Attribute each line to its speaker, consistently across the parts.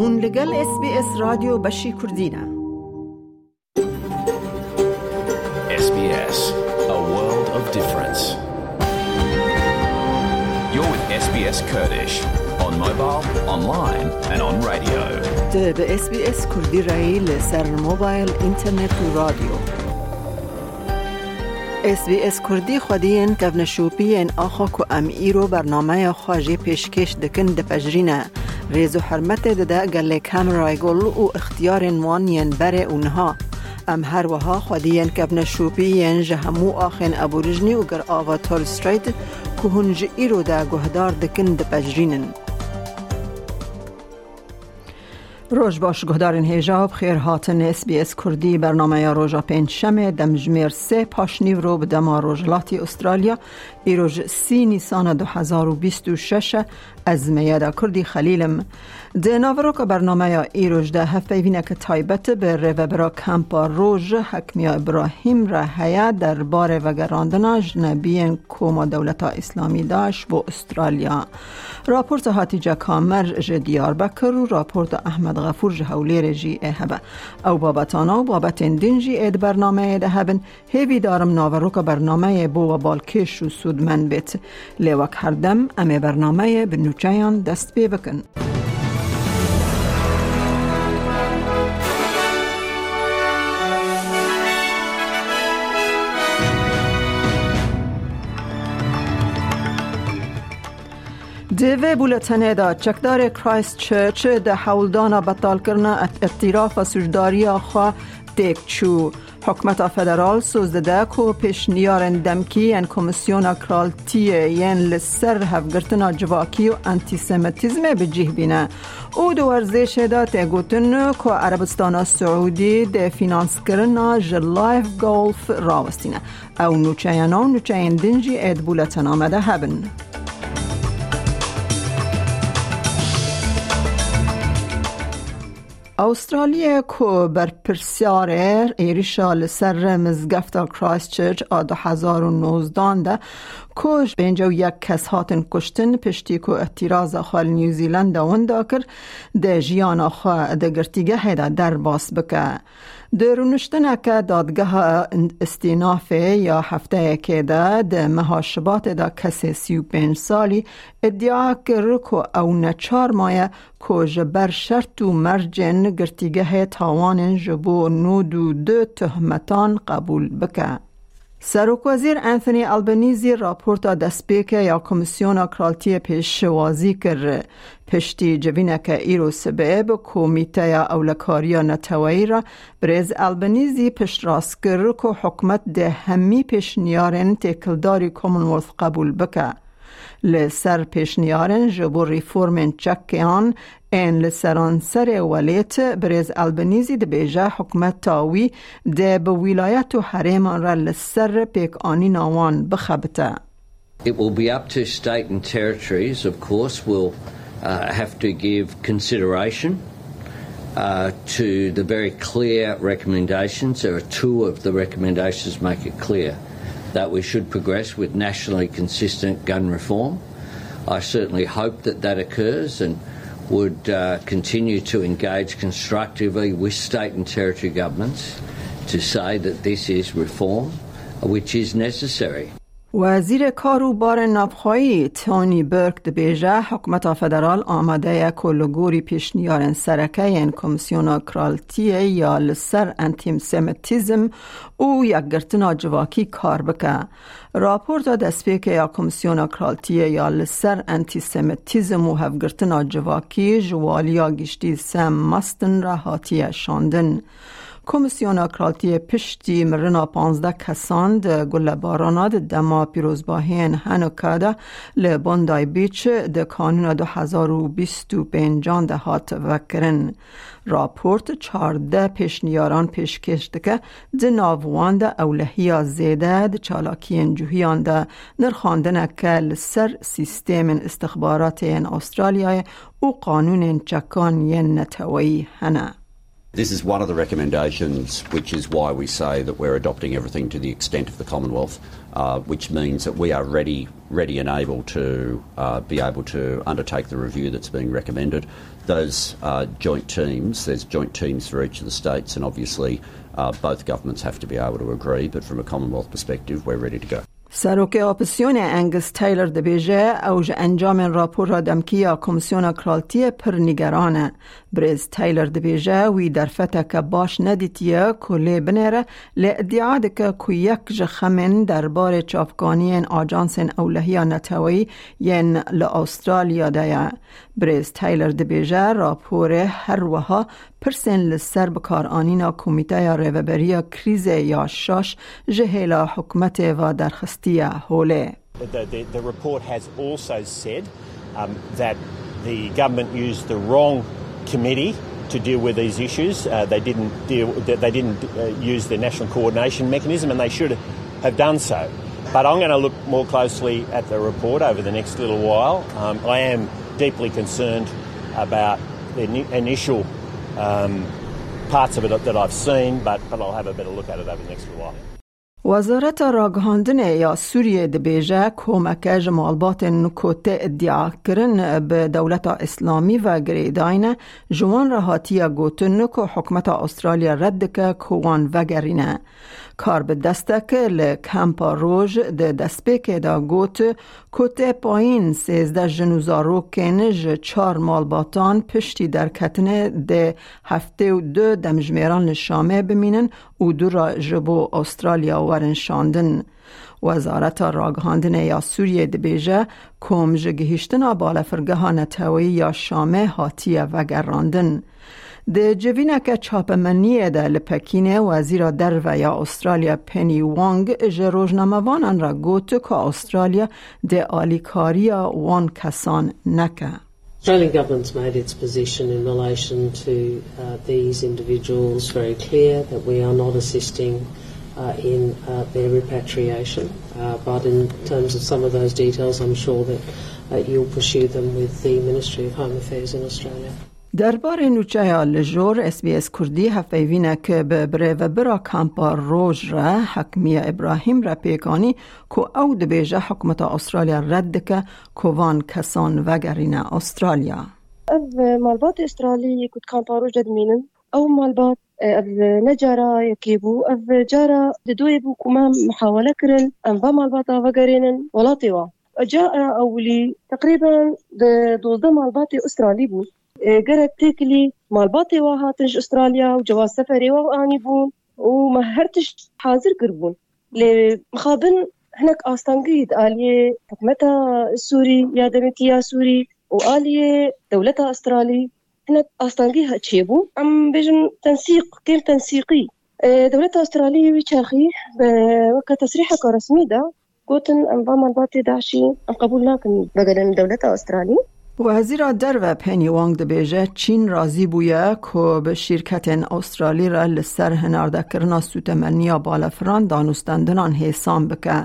Speaker 1: هون لگل SBS رادیو بشی کردینه.
Speaker 2: SBS, a world of difference. You're with SBS Kurdish on mobile, online and on radio.
Speaker 1: ده به SBS کردی رایی لسر موبایل، اینترنت و رادیو. SBS کردی خودین کفنشوپی این آخا که ام ایرو برنامه خواجی پیشکش دکن دپجرینه. ریز و حرمت ده گله کامرای گل و اختیار موانین بر اونها. ام هر وها خودین کفنشوپی این جهمو آخین ابورجنی و گر آوا تول ستریت که هنج ایرو ده گهدار دکن دپجرینن. روز باش گهدارین هیجاب خیر هاتن SBS کردی برنامه روژا پنجشنبه دمجمیر 3 پاشنیو رو به دما روژلاتی استرالیا ایروز 30 نیسان 2026 از میاده کردی خلیلم ده ناورو که برنامه ایروز ده هفته وینه که تایبت به روبرا کمپا روژ حکمیا ابراهیم را هیا در بار وگراندنا جنبین کوما دولتا اسلامی داش و استرالیا. راپورت هاتیجا کامر جدیار بکر و راپورت احمد غفور جهولیر جی هبه او بابتانا و بابتین دنجی اید برنامه ده هبن هیوی دارم ناورو که برنامه بو و بالکش و سودمن بیت لیوک هردم امی برنامه بنوچایان دست بی بکن. دیوه بولتنه دا چکدار کرایست چرچ ده حولدانا بطال کرنا اعتراف سجداری آخوا دیکچو. حکمت فدرال سوزده که پیشنیارن دمکی ان کمیسیون کرالتی ین لسر هفگرتنا جواکی و انتیسمیتیزم بجیه بینه. او دو ورزش دا تگوتن که عربستان سعودی ده فینانس کرنا جلایف گولف راوستینه. او نوچهینا و نوچهین دنجی اید بولتن آمده هبن. استرالیا که بر پرسیار ایریشا لسر مزگفتا کرایست چرچ 2019 ده کش 51 کس هاتن کشتن پشتی که اعتراض خال نیوزیلند وندا کر ده جیان خواه ده گرتیگه هیده در باس بکه. ده رونشتنه که دادگاه استینافه یا هفته که ده مهاشبات ده کسی 35 سالی ادعا کر که او نچار مایه که جبر شرط و مرجن گرتیگه تاوان جبو 92 تهمتان قبول بکه. سروک وزیر انتونی البنیزی راپورت دستپیک یا کمیسیون کرالتی پیشوازی کر پشتی جوینه که ایرو سبب کمیته یا اولکاریا نتوایی را بریز البنیزی پشت راست کر که حکمت ده همی پیشنیارن تکلداری کامنولث قبول بکه. لسر پیشنیارن جبو ریفورمن چکیان این لسران سر ولیت بریز البنیزی ده بیجه حکمت تاوی ده به ولایت و حریمان را لسر پیک آنی ناوان بخبته.
Speaker 3: It will be up to state and territories, of course, will have to give consideration to the very clear recommendations. There are two of the recommendations make it clear that we should progress with nationally consistent gun reform. I certainly hope that that occurs and would continue to engage constructively with state and territory governments to say that this is reform which is necessary.
Speaker 1: وزیر کار و بار نافخایی تونی برک ده بیجه حکمت فدرال آماده کلگوری پیشنیارن سرکه این کمیسیون کرالتی یا لسر انتیسمیتیزم او یک گرتنا جواکی کار بکه. راپورت دستپیک یا کمیسیون کرالتی یا لسر انتیسمیتیزم و هفگرتنا جواکی جوالیا گشتی سم مستن را حاتی شاندن. کمیسیون کرالتی پشتی مرنا 15 کسان ده گل بارانا ده دما پیروزباهین هنوکاده لباندای بیچ ده کانون 2025 ده هات وکرن. راپورت 14 پیشنیاران پیشکش دکه ده ناوان ده اولهی زیده ده چالاکی انجوهیان ده نرخاندنه که لسر سیستم استخبارات این استرالیا و قانون چکان ین نتوایی هنه.
Speaker 4: This is one of the recommendations, which is why we say that we're adopting everything to the extent of the Commonwealth, which means that we are ready and able to be able to undertake the review that's being recommended. those joint teams, there's joint teams for each of the states, and obviously both governments have to be able to agree, but from a Commonwealth perspective, we're ready to go.
Speaker 1: سروک اپوزیسیون انگس تایلر دبیجه اوج انجام راپور را دمکیا کمیسیون کرالتی پر نگرانه. بریز تایلر دبیجه وی در فتک باش ندیتیه کلی بنره لادعا دکه که یک جخمن دربار چافگانی آجانس اولهی نتوی ین لأسترالیا دایه. بریز تایلر دبیجه راپور هر وها پرسن لسر بکار آنینا کمیته ریوبری کریز یا شاش جهیلا حکمت و درخستیه هوله.
Speaker 5: The report has also said that the government used the wrong committee to deal with these issues. They didn't use the national coordination mechanism, and they should have done so. But I'm going to look more closely at the report over the next little while. I am deeply concerned about the initial parts of it that I've seen, but I'll have a better look at it over the next little while.
Speaker 1: وزارت راگهاندن یا سوریه دبیجه کمک جمالبات نکوته ادعا کرن به دولت اسلامی و گریداین جوان راحتی گوتن که حکمت استرالیا رد که کوان وگرینه. کار به دستک لکمپا روژ ده دستپیک دا گوت کته پایین 13 جنوزارو کنج 4 مالباتان پشتی در کتنه ده هفته و 2 دمجمیران لشامه بمینن و دو را جبو استرالیا ورن شاندن. وزارت راگهاندن یا سوریه دبیجه کمج گهیشتنا بالا فرگه نتوی یا شامه هاتیه وگراندن. ده جوینه که چاپمنیه ده لپکینه وزیر در و یا استرالیا پنی وانگ جروجناموان را گوت که استرالیا ده آلیکاریا وان کسان نکه.
Speaker 6: Australian government's made its position in relation to these individuals very clear that we are not assisting in their repatriation. But in terms of some of those details, I'm sure that you'll pursue them with the Ministry of Home Affairs in Australia.
Speaker 1: درباره نوچه لجور SBS کردی هفیوینه که به بره و برا کامپا روژ را حکمیه ابراهیم را پیکانی که او دبیجه حکمت استرالیا رد که کوان کسان وگرین استرالیا.
Speaker 7: او مالبات استرالی کد کامپا روژ دمینن او مالبات او نجارا یکیبو او جارا دوی بو کما محاوله کرن انبا مالباتا وگرینن ولاطیوا. جاء أولي تقريبا 12 مالبات استرالي بو. قرأت تيكلي مالباتي وهاتنج استراليا وجواز سفري واني بون وما هرتش حاضر قربون لمخابن هناك آستانقيد آلية حكمتها السوري يا دمتيا سوري وآلية دولتها استرالي هناك آستانقيها تشيبو عم بيجن تنسيق كير تنسيقي دولتها استرالي ويشاخي وكا تصريحة كرسمي دا قوتن أنبا مالباتي داشي أم قبولناك بقدر دولتها استرالي.
Speaker 1: وزیر در و پنی وانگ دبیجه چین راضی بویه که به شرکت استرالی را لسر هنارده کرنا سوتمنیا بالفران دانستندنان حسام بکه.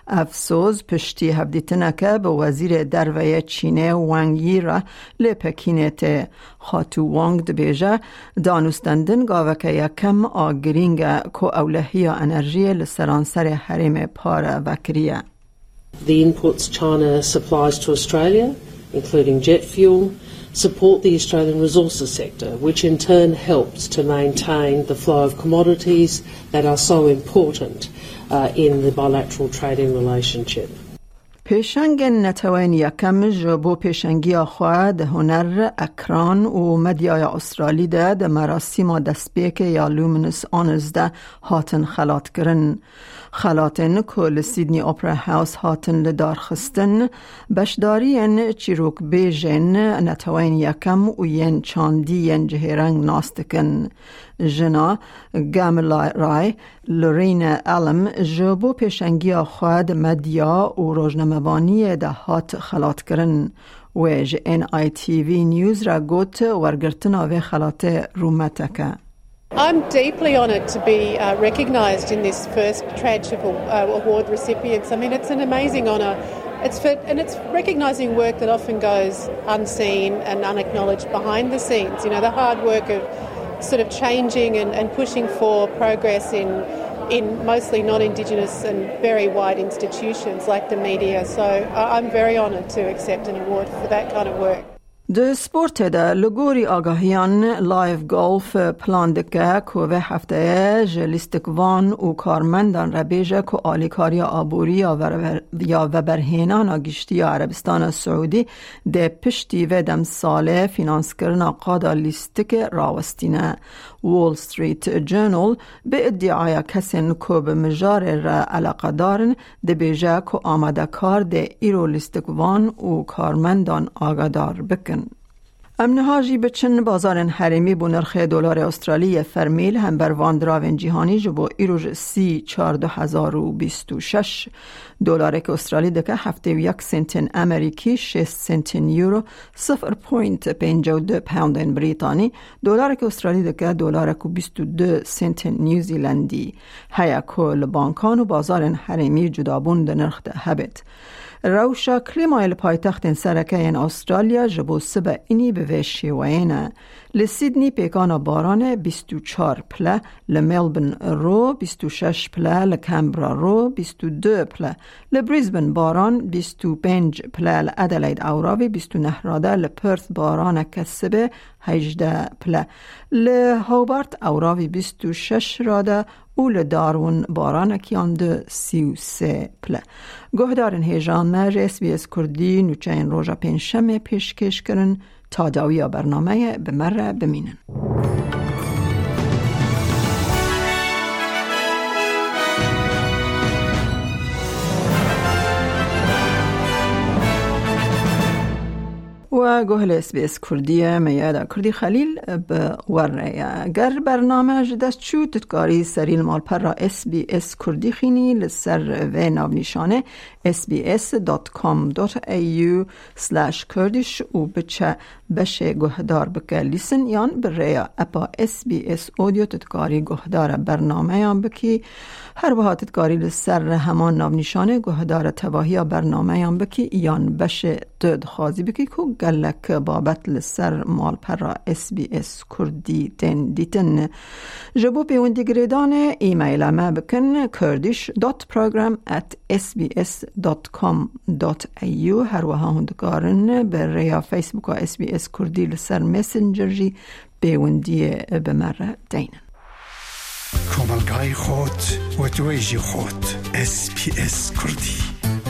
Speaker 1: افسوس پشتی هفدیتنه که به وزیر در و چینه وانگی را لپکینه ته خاتو وانگ دبیجه دانستندن گاوه که یکم آگرینگ که اولهی انرژی لسرانسر حریم پاره وکریه.
Speaker 6: The inputs China supplies to Australia, including jet fuel, support the Australian resources sector, which in turn helps to maintain the flow of commodities that are so important in the bilateral trading relationship.
Speaker 1: پیشنگ نتوان یکم جبو پیشنگی خواه ده هنر اکران و مدیای استرالی ده مراسم دستپیک یا لومنس آنرز ده هاتن خلات کرن. خلاتن کل سیدنی اپرا هاوس هاتن لدار خستن بشدارین چیروک بیجن نتوان یکم و ین چاندی ین جهرنگ ناستکن. جنا گاملا رای لورین علم جبو پیشنگی خواد مدیا و روزنامه‌وانی ده هات خلات کرن و NITV نیوز را گوت ورگرتنا و خلات رومتکه.
Speaker 8: I'm deeply honoured to be recognised in this first tranche of award recipients. I mean, it's an amazing honour. It's recognising work that often goes unseen and unacknowledged behind the scenes. You know, the hard work of sort of changing and pushing for progress in mostly non-Indigenous and very wide institutions like the media. So I'm very honoured to accept an award for that kind of work.
Speaker 1: د سپورت ده لگوری آگاهیان لایف گولف پلان دکه که و هفته جلیستکوان و کارمندان ربیجه که آلیکاری آبوری یا وبرهینان گشتی عربستان سعودی ده پشتی و دم ساله فینانس کرنا قادا لیستک راوستینه. وول ستریت جورنال به ادعای کسین که به مجار را علاقه دارن ده بیجه که آمده کار ده ایرو لیستکوان و کارمندان آگادار بکن. امنهاجی بچن بازار حریمی بو نرخ دلار استرالی فرمیل هم بر واندراون جهانی جبو ایروج 34,026 دلار که استرالی دکه 71 سنت امریکی 6 سنت یورو 0.52 پوند بریتانی دلار که استرالی دکه دلار که 22 سنت نیوزیلندی هیا کل بانکان و بازار حریمی جدابون ده نرخ ده هبت روشا کلیمای پایتخت سرکه این استرالیا جبو سبا اینی به وشی وینه لسیدنی پیکانا باران 24 پله لملبن رو 26 پله لکمبرا رو 22 پله لبریزبن باران 25 پله لادلید اوراوی 29 راده لپرث باران کسبه 18 پله لهوبارت اوراوی 26 راده اول دارون باران کیان ده 33 پله گهدارن هیجان مر SBS کردی نوچین روژا پنجشنبه پیشکش کرن تا داویا برنامه بمره بمینن. و گوهل SBS کردی میادا کردی خلیل به وریا گر برنامه جدست چو تتکاری سریل مال پر را SBS کردی خینی لسر و ناونیشانه sbs.com.au/kurdish و بچه بشه گهدار بکه لیسن یان بریا اپا SBS اودیو تتکاری گهدار برنامه یان بکی هر وها تتکاری لسر همان ناونیشانه گهدار تواهی برنامه یان بکی یان بشه دد خوازی بکی که گلک بابت لسر مال پر را SBS کردی دیتن جبو پیوندی گریدان ایمیل ما بکن kurdish.program@sbs.com.au هر وها هندکارن بر ریا فیسبوک و SBS کردی لسر مسنجر جی پیوندی بمره دینن
Speaker 9: کاملگای خود و دویجی خود SBS کردی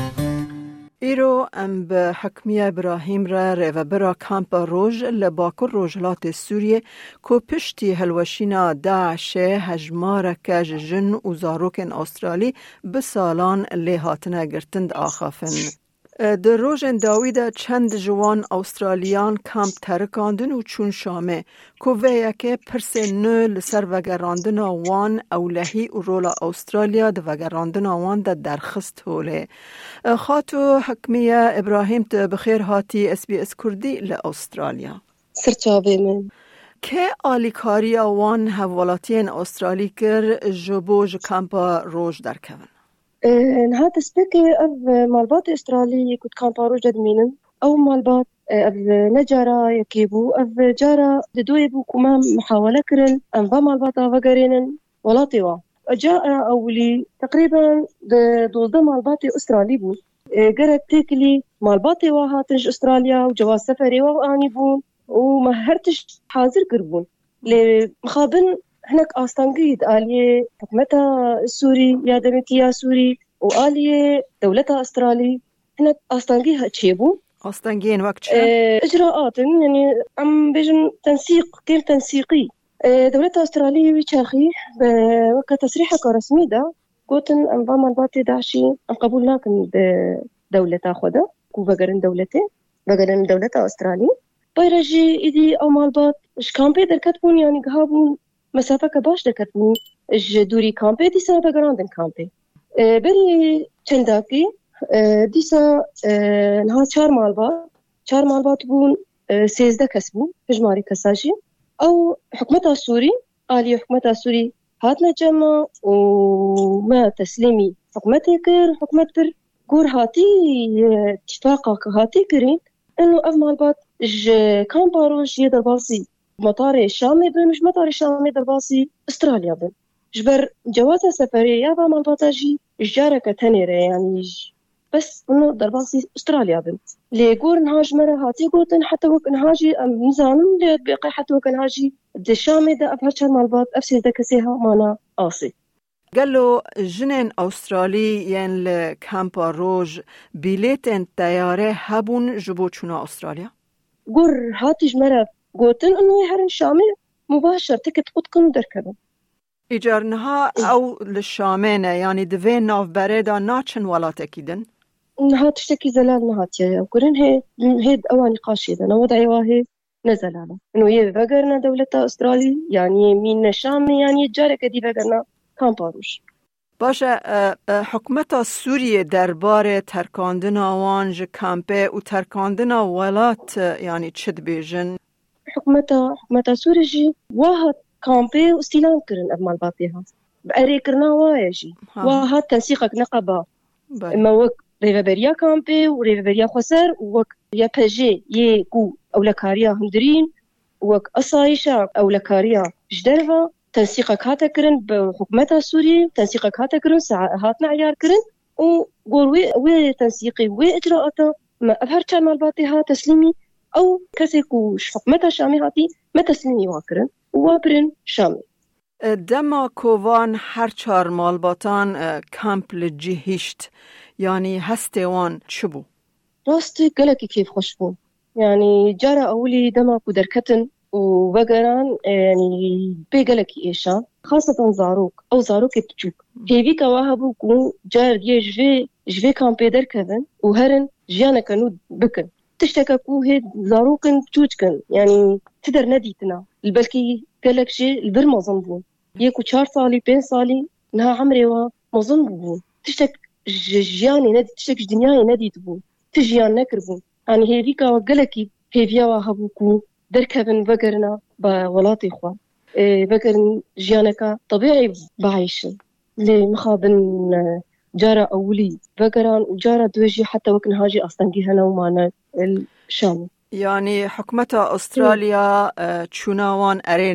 Speaker 1: ایرو ام به حکمی ابراهیم را و برا کامپ روژ لباکر روژلات سوریه که پشتی هلوشینا داعش هجمار که جن و زاروکن استرالی به سالان لیهاتنه گرتند آخافن. در روژن داویده چند جوان استرالیان کامپ ترکاندن و چون شامه که ویه که پرس نو لسر وگراندن وان اولهی و رولا استرالیا ده وگراندن وان ده درخست هوله. خاطو حکمیه ابراهیم ته بخیر هاتی SBS کردی لأسترالیا.
Speaker 7: سرچاوه من.
Speaker 1: که آلیکاری وان حوالاتین استرالی کر جبوج کامپا روژ در کون؟
Speaker 7: هذا سبيكي أب مالبات إسترالية كنت كان بارو جد مينن أو مالبات أب نجارة يكيبو أب جارة ددويبو كمان محاولة كرن أنبا مالباتا وقرينن ولا طيوا جاء أولي تقريبا دولدا مالباتي أسترالي بو قرأت تيكلي مالباتي واهاتنج أستراليا وجواز سفري وآني بون ومهرتش حاضر قربون لمخابن هناك أستانقيد آلية حكمتها السوري يا دمتيا سوري وآلية دولتها أسترالي هناك أستانقيها تشيبو
Speaker 1: أستانقين وقت
Speaker 7: إجراءات يعني عم بيجن تنسيق كيف تنسيقي دولتها أسترالية وشاخي وقت تصريحها كرسمي ده قوتن أنظام الباطي داعشي أم قبول لكن دولتها خدا كو بقرن دولتي بقرن دولتها أسترالي بايرجي إيدي أو مالبات إش كان بيدر كتبون يعني قهابون مسافة كباش دكتبون دوری کامپی دیسا بگراندن کامپی بری چنداکی دیسا نها چهار مالبات بون 13 کس بون هجماری کساجی او حکمت سوری آلی حکمت سوری هاتنا جمع و ما تسلیمی حکمت بر گور هاتی اتفاقا که هاتی کرین انو اف مالبات کامپاروش یه درباسی مطار الشامي مش مطار الشامي درباسي استراليا بن جبر جواز سفرية يابا مالباطاجي جارك تنيرة يعني بس إنه درباسي أستراليا بنت ليقول نهاج مرة هاتي قوتن حتى وك نهاجي نزانم لبقى حتى وك نهاجي دشامي دا أبهرشان مالبات أفسي دا كسيها مانا آسي
Speaker 1: قال له جنين أسترالي ين لكامبا روج بيليتن تياري هبون جبوتشونا أستراليا
Speaker 7: قر هاتي مرة قوتن إنه يهرن شامي مباشر تكت قدكم دركبن
Speaker 1: إيجارنها أو للشامينة يعني دوين ناف بريدا ناتشن ولا تكيدن
Speaker 7: نهات تشتكي زلال نهاتيا وكرن هيد أواني قاشيدة نوضعي واهي نزلالا إنه يبقرنا دولة أسترالي يعني مين شامي يعني جارك دي بقرنا كامباروش
Speaker 1: باشا حكومة سوريا درباره ترکاندنا وانج کامپه و ترکاندنا ولات يعني تشد بيجن
Speaker 7: حكومة سوريا جي واحد كامبي واستيلام كرن أبمال بابيها بأري كرنا وايجي واحد تنسيقك نقبا إما وك ريفابريا كامبي وريفابريا خسر وك يا بجي يكو أو لكاريا هندرين وك أصايشا أو لكاريا جدرها تنسيقك هاتا كرن بحكومة سوريا تنسيقك هاتا كرن هاتنا عيار كرن وقول وي تنسيقي وي إجراءاتا ما أظهر كان مالباتها تسليمي أو كسيكوش حكومة شامي هاتي ما تسليمي واكرن وابرن شامي
Speaker 1: دما كوان هر چار مالباتان كامب لجيهشت يعني هستوان شبو
Speaker 7: راستي قلقي كيف خوشبون يعني جارة أولي دما كودركتن وبقران يعني بيقلقي إيشا خاصة زاروك أو زاروك بتشوك هيفي كواهبو كون جار دي جفي كامبي دركبن وهرن جيانا كانو بكن تشتككو هيد زاروكن بتوجكن يعني تدر نديتنا البلكي قالك شيء البر ما ظنبون يكو 4 صالي 5 صالي نها عمري ما ظنبون تشتك جياني ندي تشتك دنياي ندي تبون تجيان نكربون يعني هيفيكا وقالكي هيفيا وهبوكو دركبن بقرنا بولاتي إخوة بقرن جيانكا طبيعي بعيشن لي مخابن جارة أولي بقران وجارة دوجي حتى وكن هاجي أصلا جيهنا ومانا الشام
Speaker 1: يعني حكومة أستراليا تشوناوان أري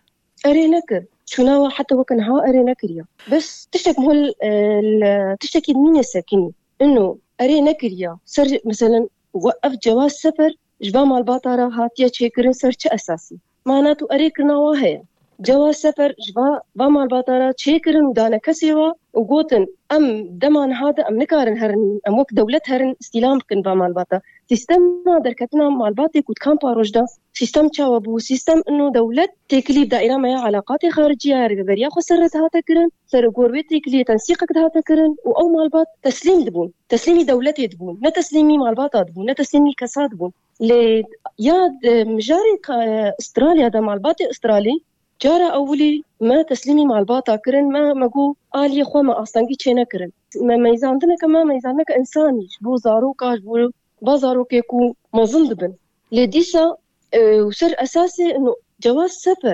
Speaker 1: نكر تشوناوا حتى وكن ها أري نكر يا بس تشتك مهل تشتكي مين الساكني إنه أري نكر يا سر مثلا وقف جواز سفر جبا مال باطارة هاتيا تشيكرن سرچ أساسي معناته أريكرنا واهيا جواز سفر جبا مال باطارة تشيكرن ودانا كسيوا وقوتن أم دمان هذا أم نكارن هرن أم وك دولة هرن استلام كن با مال باطا سيستم دركتنا مال باطي كود كامبا رجدا سيستم تشاوبو سيستم إنه دولة تكليف دائرة ما علاقات خارجية ريبريا خسرت هاتا كرن سر قروي تكليف تنسيقك هاتا كرن وأو مال باط تسليم دبون تسليمي دولتي دبون نا تسليمي مال باطا دبون نا تسليمي كساد دبون لي ياد مجاري استراليا دا مال باطي استرالي جارة أولي ما تسليمي مع الباطا كرن ما مقو آلي خوا ما أصلاً كينا كرن ما يزاندنا كما ما يزاندنا كإنساني بو زاروكا بو بازاروك يكون مظندبن لديسا وسر أساسي إنه جواز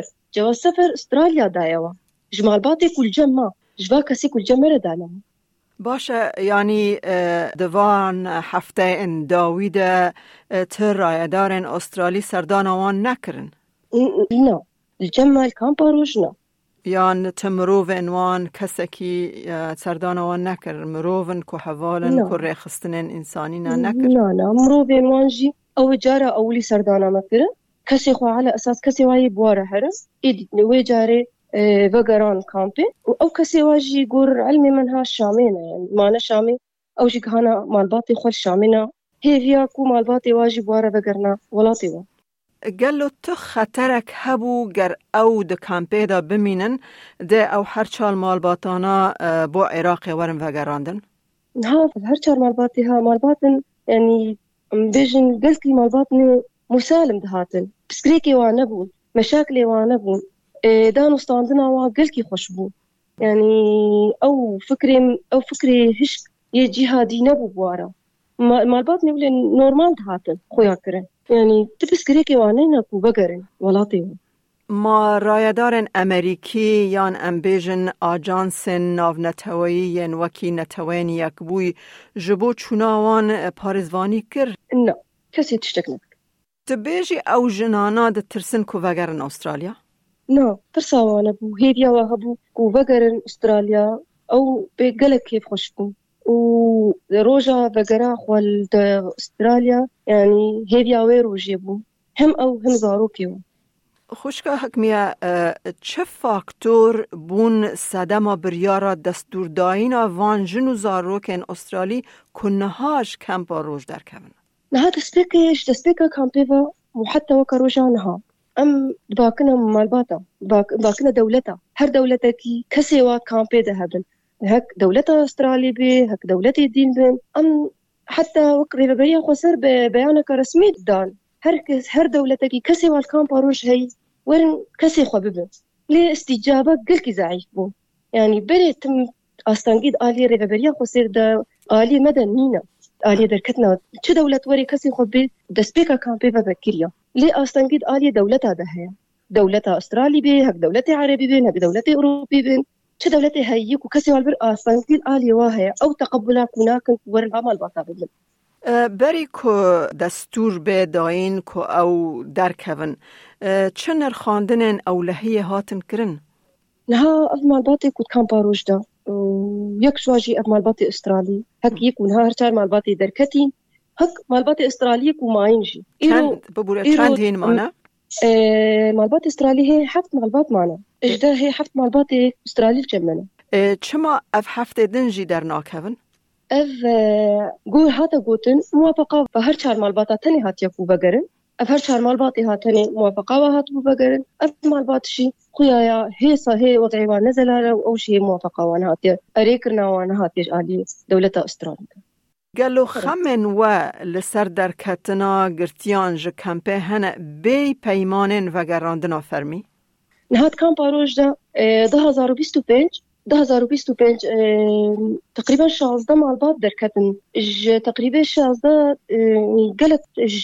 Speaker 1: سفر استراليا دايوا جمع الباطي كل جمع جوا كسي كل جمع دايوا باشا يعني دوان هفته ان داويدة تر دارن أسترالي سردانوان نكرن
Speaker 7: لا الجمع الكامبا روجنا
Speaker 1: يعني تمروفن وان كسكي سردانوان نكر مروفن كو حوالن كو ريخستنين إنسانينا نكر
Speaker 7: لا مروفن وانجي أو جارة أولي سردانا مكرن كسي خو على أساس كسي واي بوارا هرس إيد نوي جاري بقران كامبي أو كسي واجي قور علمي منها الشامينة يعني مانا شامي أو جي كهانا مالباطي خول شامينة هي فياكو مالباطي واجي بوارا بقرنا ولاطيوا
Speaker 1: قال له خطرك هبو گر او د کامپی دا بمینن ده او هر چال مالباتانا بو عراقی ورن وگراندن
Speaker 7: ها هر چال مالباتی ها مالباتن يعني بيجن قلتي مالباتن مسالم دهاتن بسكريكي وانبون مشاكلي وانبون دانو ستاندنا وقلكي خوشبون يعني او فكري هش يجهادي نبو بوارا مالباتن يقول نورمال دهاتن خويا كرن يعني تبسكريكي وانينا كو بقرن ولاطيو
Speaker 1: ما رایدارن امریکی یان امبیجن آجانس ناونتوایی وکی نتوانی یک بوی جبو چوناوان پارزوانی کر؟
Speaker 7: نه کسی تشتک نکر
Speaker 1: تبیجی او جنانا ده ترسن کو وگرن استرالیا؟
Speaker 7: نه ترساوانا بو هیدیا وهبو کو وگرن استرالیا او بگلک کیف خوش بو وروجا بقرا خوال استراليا يعني هيدياوي روجي بو هم أو هم زاروكيو.
Speaker 1: خوشکا حکمیه چه فاکتور بون صدما بریارا دستور دایینا وان جنو زاروکن استرالی کنهاش کمپا روش در کون؟
Speaker 7: نها دستبيكا كامبيفا وحتى وكروجا نها باكنا مالباتا باكنا دولتا هر دولتا كي كسيوا كامبي دهبن هك دولتا استرالي بي هك دولتي دين بن حتى وقريبا بيا خسر بيانك رسمي دان هر دولتا كي كسيوا الكامبا روج هي ورن كسي خببن ليه استجابة قلكي ضعيف بو يعني بري تم أستنجد آلي ريفابريا خسر دا آلي مدنينا آلي دركتنا چه دولت وری کسی خود به دستبیکا کامپی و بکریا لی آستانگید آلی دولتا ده هیا دولتا استرالی بی هک دولت عربی بین هک دولت اوروبی بین چه دولت هایی کو کسی والبر آستانگید آلی واهیا او تقبلا کناکن ورن عمل باتا بدن
Speaker 1: بری کو دستور به داین کو او درکون چه نرخاندنن او لحیه هاتن کرن؟
Speaker 7: نها افمال باتی کود کامپا روش دا یک شواجی افمال باتی استرالی هک یکون هر چار مال باتی درکتی هک مال باتی استرالی کو ماینجی
Speaker 1: چند هین مانا؟
Speaker 7: مال باتی استرالی هی 7 مال بات مانا اجده هی 7 مال باتی استرالی جمعنا
Speaker 1: چما اف 7 دنجی در ناکون؟
Speaker 7: اف گوه هاتا گوتن موافقه و هر چار مال باتا تنی هاتیا کو بگرن اف هر چار مال باتی هاتنی موافقه و هاتو بگرن اف مال باتشی خويا هي وضعي ونزل أو شيء موافقة وأنا هاتي أريكرنا وأنا هاتيش عادي دولة أستراليا.
Speaker 1: قالوا خمن ولسر در كتنا قرتيان جو كامبي هنا بي بيمانين وقراندنا فرمي؟
Speaker 7: نهات كامبا روج دا 2025 تقريبا 16 مع البعض در كتن تقريبا 16 قالت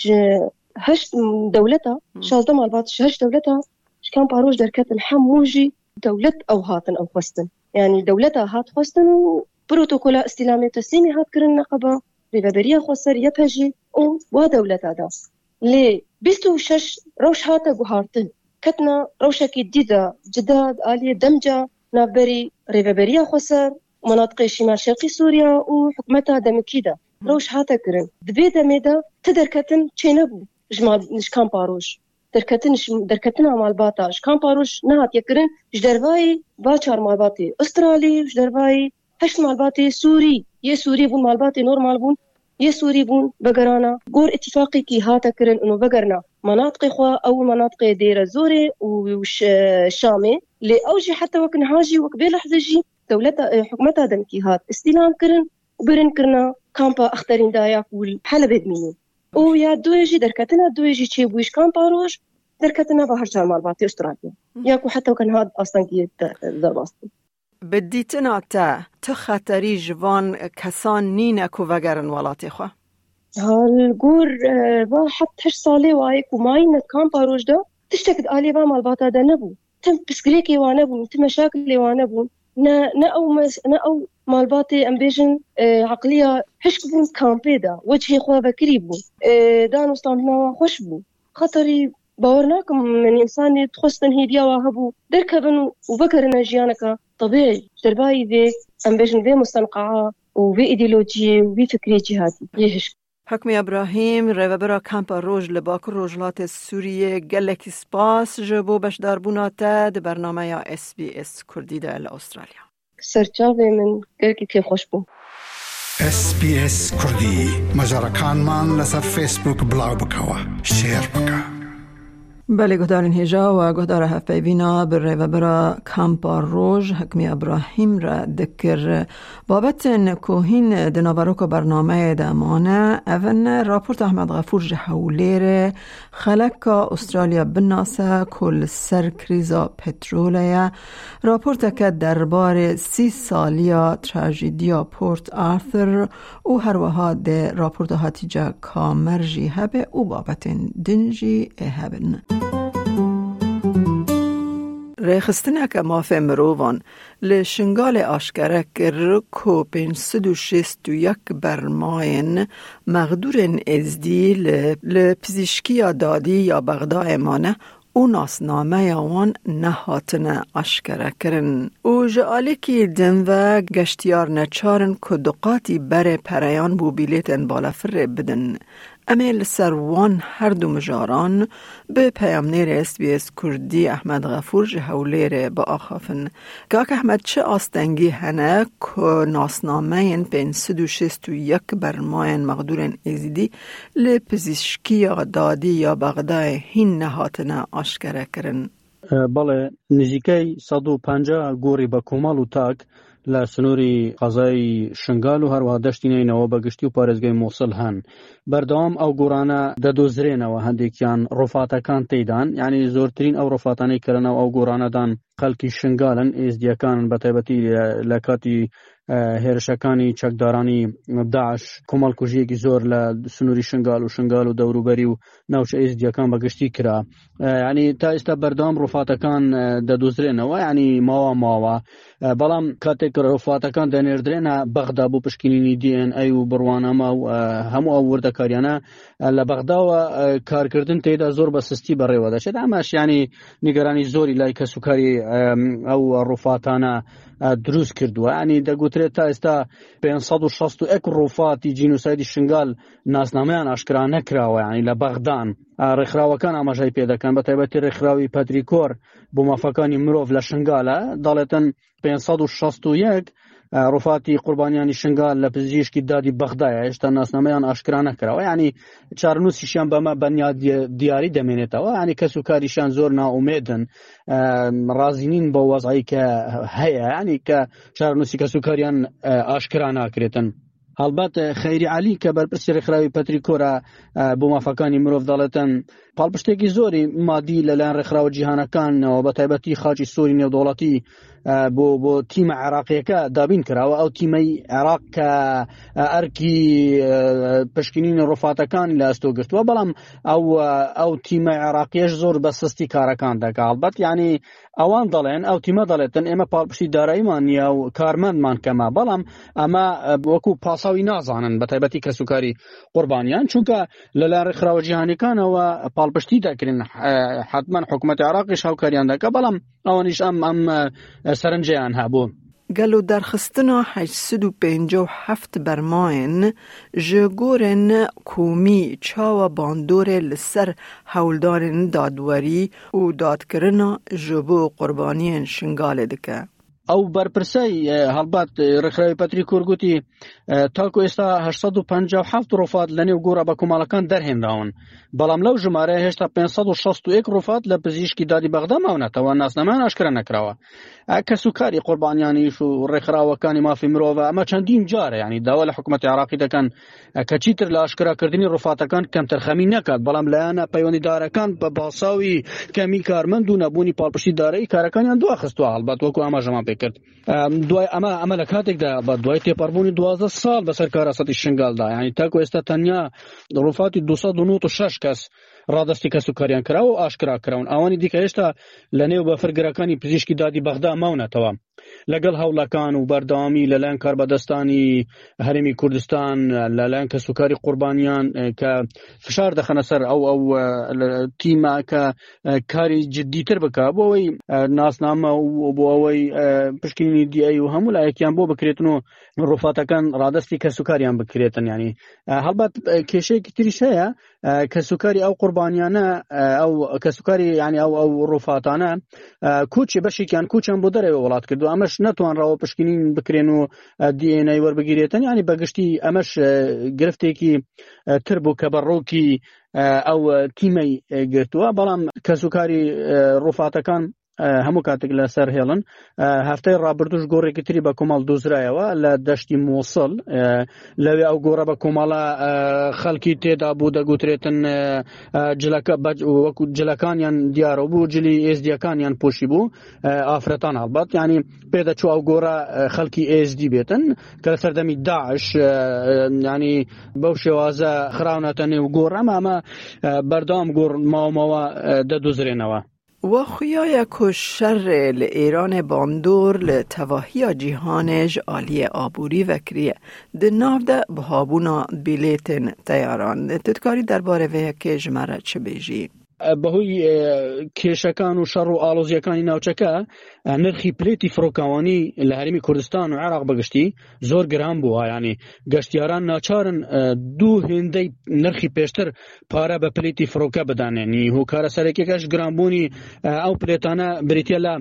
Speaker 7: 8 دولتها 16 مع البعض 8 دولتها كان باروج دركت الحموجي دولة أو هاتن أو خستن يعني دولتها هات خستن وبروتوكولا استلامي تسليمي هات كرن نقبة ريبابريا خسر يبهجي ودولتها دا لي بيستو شش روش هاتا قهارتن كتنا روشا كي جديدة جداد آلية دمجة نابري ريبابريا خسر مناطق شمال شرقي سوريا وحكمتها دمكيدة روش هاتا كرن دبي دميدا تدركتن چينبو جمال نشكان باروج دركتنا مال باتا شكان باروش نهات يكرن جدرواي باچار مال باتي استرالي جدرواي 8 مال باتي سوري يه سوري بون مال باتي نورمال بون يه سوري بون بقرانا غور اتفاقي كي هاتا كرن انو بقرنا مناطق خوا او مناطق دير زوري وش شامي لي اوجي حتى وكن هاجي وقبل لحظه دولتها حكومتها دمكي هات استلام كرن وبرن كرنا كامبا اخترين داياك والحلبة دميني ويا دويجي دركتنا دويجي تشي بويش كان باروج دركتنا بهر شهر مال باتي استراليا ياكو حتى وكان هاد اصلا كي درباستي
Speaker 1: بديتنا تخطري جوان كسان نينا كو وگرن ولاتي خوا
Speaker 7: هالقور واحد 8 صالي وايك وماين كان باروج دا تشتكد آلي با مال باتا دا نبو تم بسكريكي وانبو تم مشاكلي وانبو نا او مال باتي امبيجن عقليه حشكبون كامبيدا وجهي خوا بكريبو دانو استاننا خوشبو خطري باورناكم من انسان تخصن هيديا وهبو دركبن وبكرنا جيانك طبيعي درباي ذي امبيجن ذي مستنقعه وفي ايديولوجي وفي فكري جهادي يهش
Speaker 1: حکمی ابراهیم روبرا کمپ روج لباکر روجلات سوریه گلک سپاس جبو بشدار بوناته ده برنامه یا SBS کردی ده استرالیا
Speaker 7: سرچاوه من گلکی که خوش بو
Speaker 9: SBS کردی مجارکان من لسر فیسبوک بلاو بکوا شیر بکا
Speaker 1: بله گهدارین هجا و گهدار هفته بینا بر روبرا کمپ روج حکمی ابراهیم را دکر بابت کوهین دناوروک برنامه دامانه اون راپورت احمد غفور جهولیر خلق استرالیا بناسه کل سر کریزا پترولیا راپورت که دربار 30 سالیا تراژدیا پورت آرثر و هر وها ده راپورت هاتیجا کامرجی هبه و بابت دنجی هبن ریخستنه که مافه مروان لشنگال آشکره که رکو 561 برماین مغدورن ازدی لپزیشکی دادی یا بغدای مانه او ناسنامه وان نهاتن اشکره کرن. او جالی که دن و گشتیار نچارن کدقاتی بر پریان بو بیلیتن بالا فر بدن. امیل سروان هر دو مجاران به پیامنیر SBS کردی احمد غفور جهولیر با آخافن. گاک احمد چه آستنگی هنه که ناسنامه این 561 برماین مقدورن ازیدی لپزیشکی یا دادی یا بغدای هین نهاتنه آشکره کرن؟
Speaker 10: بله نزیکی 150 گوری با کمال و تاک لسنوری قضای شنگال و هر وادشتینه نوا بگشتی و پارزگای موصل هن بردام او گورانا ددوزرین و هندیکیان رفاتکان تیدان یعنی زورترین او رفاتانی کرن او گورانا دان خلکی شنگالن ازدیاکان بطیبتی لکاتی هرشکانی چکدارانی داعش کمال کجیکی زور لسنوری شنگال و دوروبری و نوش ازدیاکان بگشتی کرا یعنی تا است بردام رفاتکان ددوزرین و یعنی ماوا بلام کاتک رفاتکان دنیردرین بغدا بو پشکینی دی ان ایو بروانا ما همو او وردکاریانا لبغدا و کارکردن تیدا زور بسستی برای ودا شد اماش یعنی نگرانی زوری لایک سوکاری او رفاتانا دروس کردو یعنی دگوتره تا استا 561 رفاتی جنوساید شنگال ناسنامه اشکرا نکراو یعنی لبغدان رخراوکان اماجای پیدا کن بتایبتی رخراوی پاتریکور بو مافکانی مروف لشنگاله دالتن 561 رفاتی قربانیانی شنگال لپزیشکی دادی بغدای اشتا ناسنامه اشکرا نکراو یعنی چارنوسیشان بما بنیاد دیاری دمینتا و یعنی کسو کاریشان زور نا امیدن رازینین با وضعی که هیا یعنی که چارنوسی کسو کاریان اشکرا نکرتن البته خیری علی که برپرسی رخراوی پاتریکورا بو مافکانی مروف دالتن پالپشتێکی زۆری مادی لەلایەن ڕێکخراوە جیهانەکانەوە بە تایبەتی خاچی سووری نێودوڵەتی بۆ تیمە عێراقیەکە دابین کراوە ئەو تیمەی عێراق کە ئەرکی پشکنینی ڕۆفاتەکانی لە ئەستۆ گرتووە بەڵام ئەو تیمە عێراقیەش زۆر بە سستی کارەکان دەکا هەڵبەت یعنی ئەوان دەڵێن ئەو تیمە دەڵێتن ئێمە پاڵپشتی داراییمان نییە و کارمەندمان کەمە بەڵام ئەمە وەکو پاساوی نازانن بە تایبەتی کەسوکاری قوربانیان چونکە لەلایەن ڕێکخراوە جیهانیەکانەوە پاڵپشتی دەکرێن حتما حکوومەتی عێراقیش هاوکاریان دەکا بەڵام ئەوانیش ئەم سەرنجیان هەبوو
Speaker 1: گلو درخستنا 857 برماین جگورن کومی چاوا باندور لسر هولدارن دادوری و دادکرنا جبو قربانین شنگال دکه.
Speaker 10: او برپرسی هەڵبات ڕێکخراوی پاتریکۆر گوتی تاکو ئێستا 857 ڕۆفات لەنێو گۆڕە بە کۆماڵەکان دەرهێنراون بەڵام لەو ژمارە هێشتا 561 ڕۆفات لە پزیشکی دادی بەغدا ماونەتەوە ناسنامەیان ئاشکرا نەکراوە کەسوکاری قوربانیانیش و ڕێکخراوەکانی مافی مرۆڤە ئەمە چەندین جارە یعنی داوا لە حکوومەتی عێراقی دەکەن کە چیتر لە ئاشکراکردنی ڕۆفاتەکان کەم تەرخەمی نەکات بەڵام لایەنە پەیوەندیدارەکان بە باساوی کەمی کارمەند و نەبوونی پاڵپشتی دارایی کارەکانیان دواخستووە هەڵبەت وەکو ئاماژەمان پێکرد دوای ئەمە لە کاتێکدا بە دوای تێپەڕبوونی 12 ساڵ بەسەر کارەسەتی شنگالدا یعنی تاکو ئێستا تەنیا ڕۆفاتی 296 کەس ڕادستی کەسوکاریان کراوە و ئاشکرا کراون ئەوانی دیکە هێشتا لەنێو بەفرگرەکانی پزیشکی دادی بەغدا ماونەتەوە لەگەڵ هەوڵەکان و بەردەوامی لەلایەن کاربەدەستانی هەرێمی کوردستان لەلایەن کەسوکاری قوربانیان کە فشار دەخەنە سەر ئەو تیمە کە کاری جدیتر بکە بۆ ئەوەی ناسنامە و بۆ ئەوەی پشکنینی دیایی و هەموو لایەکیان بۆ بکرێتن و ڕۆفاتەکان ڕادستی کەسوکاریان بکرێتن یعنی هەڵبەت کێشەیەکی تریش هەیە کەسوکاری ئەو قوربانیانە ئەو کەسوکاری یعنی ئەو ڕۆفاتانە کوچی بەشێکیان کوچیان بۆ دەرەوە وڵات کردو ئەمەش نەتوانراوە پشکنین بکرێن و DNA وەربگیرێتن یعنی بەگشتی ئەمەش گرفتێکی تر بوو کە بەڕۆکی ئەو تیمەی گرتووە بەڵام کەسوکاری ڕۆفاتەکان هەموو کاتێک لەسەر هێڵن هەفتەی ڕابردوش گۆڕێکی تری بە کۆماڵ دۆزرایەوە لە دەشتی مووسڵ لەوێ ئەو گۆڕە بە کۆماڵە خەڵکی تێدا بوو دەگوترێتن وەکو جلەکانیان دیارە بوو جلی ئێزدیەکانیان پۆشی بوو ئافرەتان هەڵبەت یعنی پێدەچوو ئەو گۆڕە خەڵکی ئێزدی بێتن کە لە سەردەمی داعش ینی بەو شێوازە خراونەتە نێو گۆڕە ئەمە بەردەوام گۆڕ ماوەمەوە دەدۆزرێنەوە
Speaker 1: و خویای که شر ایران باندور لتواهی جیهانش آلی آبوری وکریه ده ناو ده بهابونا بیلیتن تیاران تدکاری درباره وی که جمره چه بیجی؟
Speaker 10: بەهۆی کێشەکان و شەڕ و ئاڵۆزیەکانی ناوچەکە نرخی پلێتی فڕۆکەوانی لە هەرێمی کوردستان و عێراق بەگشتی زۆر گران بووە. یعنی گەشتیاران ناچارن دوو هێندەی نرخی پێشتر پارە بە پلێتی فڕۆکە بدانێنی هۆکارە سەرەکیەکەش گرانبوونی ئەو پلێتانە بریتە لە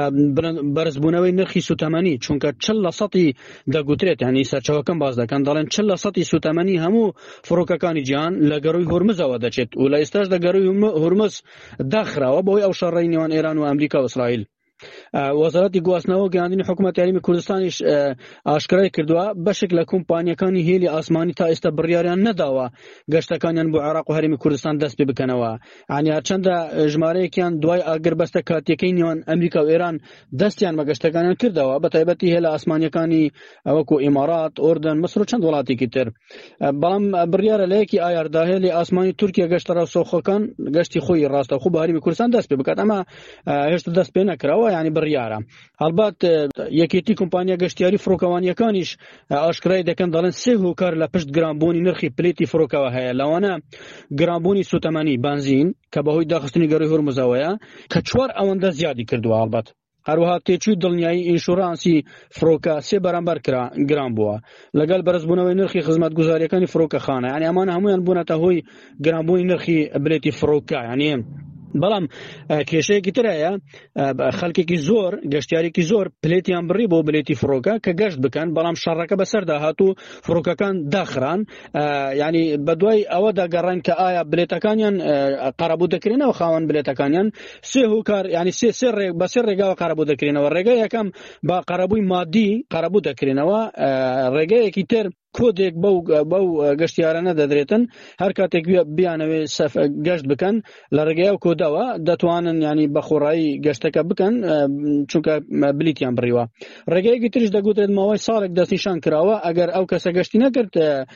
Speaker 10: بەرزبوونەوەی نرخی سوتەمەنی، چونکە 40% دەگوترێت، یعنی سەرچاوەکەم باز دەکەن دەڵێن 40% سوتەمەنی هەموو فڕۆکەکانی جیهان لە گەڕووی هورمزەوە دەچێت و لە ئێستاش لە گەڕووی هورمز داخراوە بەهۆی ئەو شەڕەی نێوان ئێران و ئەمریکا و ئیسرائیل. وەزارەتی گواستنەوە و گەیاندنی حکوومەتی یاریمی کوردستانیش ئاشکرای کردووە بەشێک لە کۆمپانیەکانی هێلی ئاسمانی تا ئێستا بڕیاریان نەداوە گەشتەکانیان بۆ عێراق و هەرێمی کوردستان دەست پێ بکەنەوە. یعنی هەرچەندە ژمارەیەکیان دوای ئاگربەستە کاتیەکەی نێوان ئەمریکا و ئێران دەستیان بە گەشتەکانیان کردەوە، بە تایبەتی هێلە ئاسمانیەکانی وەکو ئیمارات، ئۆردن، مەسر و چەند وڵاتێکی تر. بەڵام بڕیارە لە یەکی ئایاردا هێلی ئاسمانی تورکیا گەشتە ڕاوسۆخەکان گەشتی خۆی ڕاستەوخۆ بە هەرێمی کوردستان دەست پێ بکات. ئەمە هێشتا دەست پێ نەکراوە، یعنی بڕیارە. هەڵبات یەکێتی کۆمپانیا گەشتیاری فڕۆکەوانیەکانیش ئاشکرای دەکەن دەڵێن 3 هۆکار لە پشت گرانبوونی نرخی پلێتی فڕۆکەوە هەیە. لەوانە گرانبوونی سوتەمەنی بانزین کە بەهۆی داخستنی گەڕووی هورمزەوەیە کە 4 ئەوەندە زیادی کردووە. هەڵبات هەروەها تێچووی دڵنیایی ئینشورانسی فڕۆکە 3 بەرامبەر گران بووە لەگەڵ بەرزبوونەوەی نرخی خزمەتگوزاریەکانی فڕۆکەخانە. یعنی ئەمانە هەمویان بوونەتە هۆی گرانبوونی نرخی بلێتی فڕۆکە. یعنی بەڵام کێشەیەکی تر هەیە، خەڵکێکی زۆر گەشتیارێکی زۆر پلێتیان بڕی بۆ بلێتی فڕۆکە کە گەشت بکەن، بەڵام شەڕەکە بەسەردا هاتوو فڕۆکەکان داخران. یعنی بەدوای ئەوە داگەڕان کە ئایا بلێتەکانیان قەرەبوو دەکرێنەوە خاوەن بلێتەکانیان. 3 هۆکار یعنی بە 3 ڕێگاوە قەرەبوو دەکرێنەوە. ڕێگای یەکەم بە قەرەبووی مادی قەرەبوو دەکرێنەوە، ڕێگایەکی تر کۆدێک بەو گەشتیارانە دەدرێتن هەر کاتێک بیانەوێ گەشت بکەن لە ڕێگەیە و کۆدەوە دەتوانن ینی بەخۆڕایی گەشتەکە بکەن چونکە بلیتیان بڕیوە. ڕێگەیەکی تریش دەگوترێت ماوەی ساڵێک دەستنیشان کراوە ئەگەر ئەو کەسە گەشتی نەکرد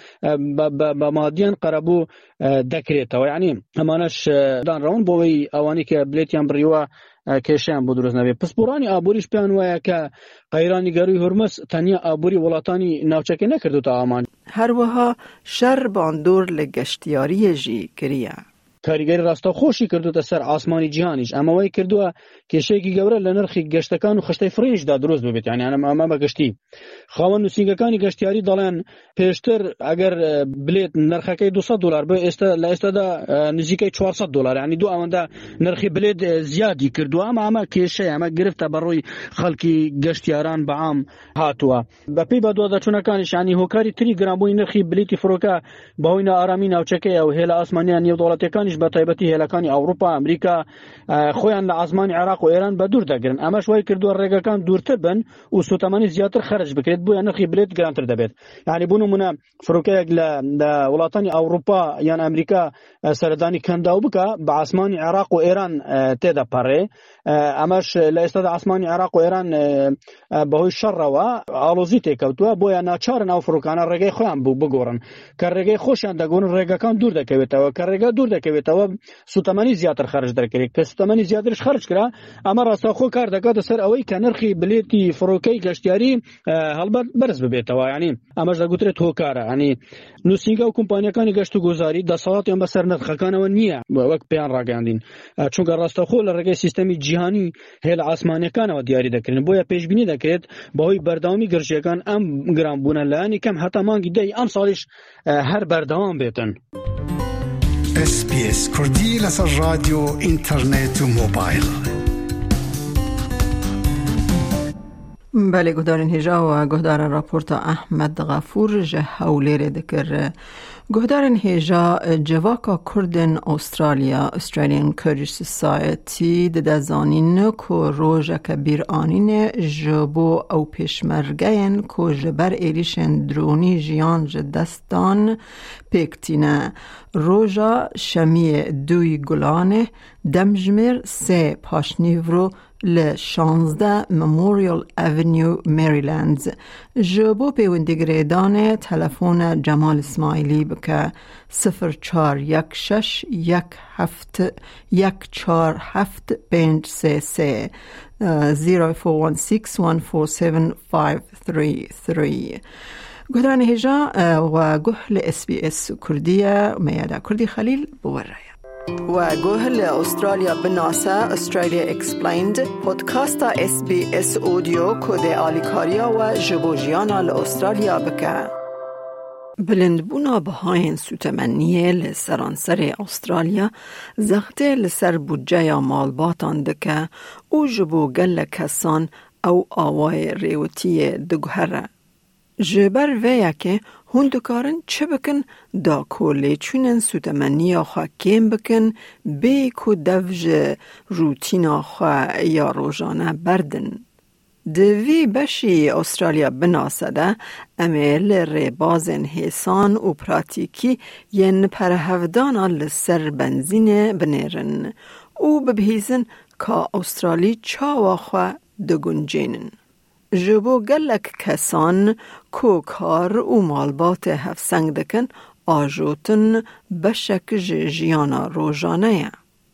Speaker 10: بە مادیان قەرەبوو دەکرێتەوە. یعنی ئەمانەش دانڕەون بۆەوەی ئەوانی کە بلێتیان بڕیوە کێشیان بۆ دروست نەبێت. پسپۆڕانی ئابووریش پێیان وایە کە قەیرانی گەڕووی هورمز تەنیا ئابووری وڵاتانی ناوچەکە نەکردوتە ئامان،
Speaker 1: هەروەها شەڕ باندۆر لە گەشتیاریەژی کریە.
Speaker 10: کاریگەری ڕاستەوخۆشی کردوتە سەر ئاسمانی جیهانیش. ئەمەوەی کردووە کێشەیەکی گەورە لە نرخی گەشتەکان و خشتەی فرێنشدا دروست ببێت. یعنی ئەمە بەگشتی خاوەن نووسینگەکانی گەشتیاری دەڵێن پێشتر ئەگەر بلێت نرخەکەی $200 بە لە ئێستادا نزیکەی $400. یعنی دوو ئەوەندە نرخی بلێت زیادی کردووە. ئەمە کێشەیە، ئەمە گرفتە بەڕووی خەڵکی گەشتیاران بەعام هاتووە. بەپێی بەدوادەچوونەکانیش ینی هۆکاری تری گرانبوونی نرخی بلیتی فڕۆکە بەهۆی نائارامی ناوچەکەیە و هێلە ئاسمانیان نێودوڵەتیەکانی بە تایبەتی هێلەکانی ئەوروپا ئەمریکا خۆیان لە ئازمانی عێراق و ئێران بە دوور دەگرن. ئەمەش وای کردووە ڕێگەکان دوورتر بن و سوتەمەنی زیاتر خەرج بکرێت بۆیە نرخی بلێت گرانتر دەبێت. یعنی بۆ نمونە فڕۆکەیەک لە وڵاتانی ئەوروپا یان ئەمریکا سەردانی کەنداو بکە بە ئاسمانی عێراق و ئێران تێدا پەڕێ. ئەمەش لە ئێستادا ئاسمانی عێراق و ئێران بەهۆی شەڕەوە ئاڵۆزی تێکەوتووە، بۆیە ناچارن ئەو فڕۆکانە ڕێگەی خۆیان بگۆڕن. کە ڕێگەی خۆشیان دەگۆڕن ڕێگەکان دوور دەکەوێتەوە، کە ڕێگە دوور دەکەوێتەوە سوتەمەنی زیاتر خەرج دەکرێت. کە سوتەمەنی زیاترش خەرج کرا ئەمە ڕاستەوخۆ کار دەکاتە سەر ئەوەی کە نرخی بلێتی فڕۆکەی گەشتیاری هەڵبەت بەرز ببێتەوە. یعنی ئەمەش دەگوترێت هۆکارە. ینی نووسینگە و کۆمپانیەکانی گەشت و گۆزاری دەسەڵاتیان بەسەر نرخەکانەوە نییە وەک پێیان ڕاگەاندین، چونکە ڕاستەوخۆ لە ڕێگەی سیستەمی جیهانی هێلە ئاسمانیەکانەوە دیاری دەکرێن. بۆیە پێشبینی دەکرێت بەهۆی بەردەوامی گەڕژیەکان ئەم گرانبوونە لایەنی کەم هەتا مانگی دەی ئەم ساڵیش هەر بەردەوام بێتن.
Speaker 9: SBS کوردی لەسەر رادیۆ ئینتەرنێت و مۆبایل.
Speaker 1: بله گهدارین هجا و گهدار راپورتا احمد غفور جه هولیر دکر گهدارین هجا جواکا کردن Australian Kurdish Society دزانین کو روژا کبیر آنین جبو او پیشمرگین کو جبر ایریشن درونی جیان جدستان پیکتینه روژا شمی دوی گلانه دمجمر 3 پاشنیورو ل 16 مموریال اونیو مریلند جبو پیوندگریدان تلفون جمال اسماعیلی بکه 0416 147 533 0416147533 گهدان هجا و گهل SBS کردیه میادا کردی خلیل بورایا. و گوهل استرالیا بناسا استرالیا اکسپلیند پودکاستا SBS اودیو کده آلیکاریا و جبوجیانا لأسترالیا بکه. بلندبونا بهاین سوتمنیه لسرانسر استرالیا زخته لسر بودجه مالباتان دکه او جبو گل کسان او آوای ریوتی دگوهره. جبر ویا که هندکارن چه بکن دا کولی چونن سوتمنیا خواه کم بکن بی که دوج روتینا خواه یا روزانه بردن. دوی بشی استرالیا بناسده امیل ریبازن حسان و پراتیکی ین پرهفدانا لسر بنزین بنیرن و ببهیزن که استرالی چاوا خواه دگونجینن. جبو گلک کسان کو کار و مالبات هفسنگ دکن آجوتن بشک جیانا روزانه.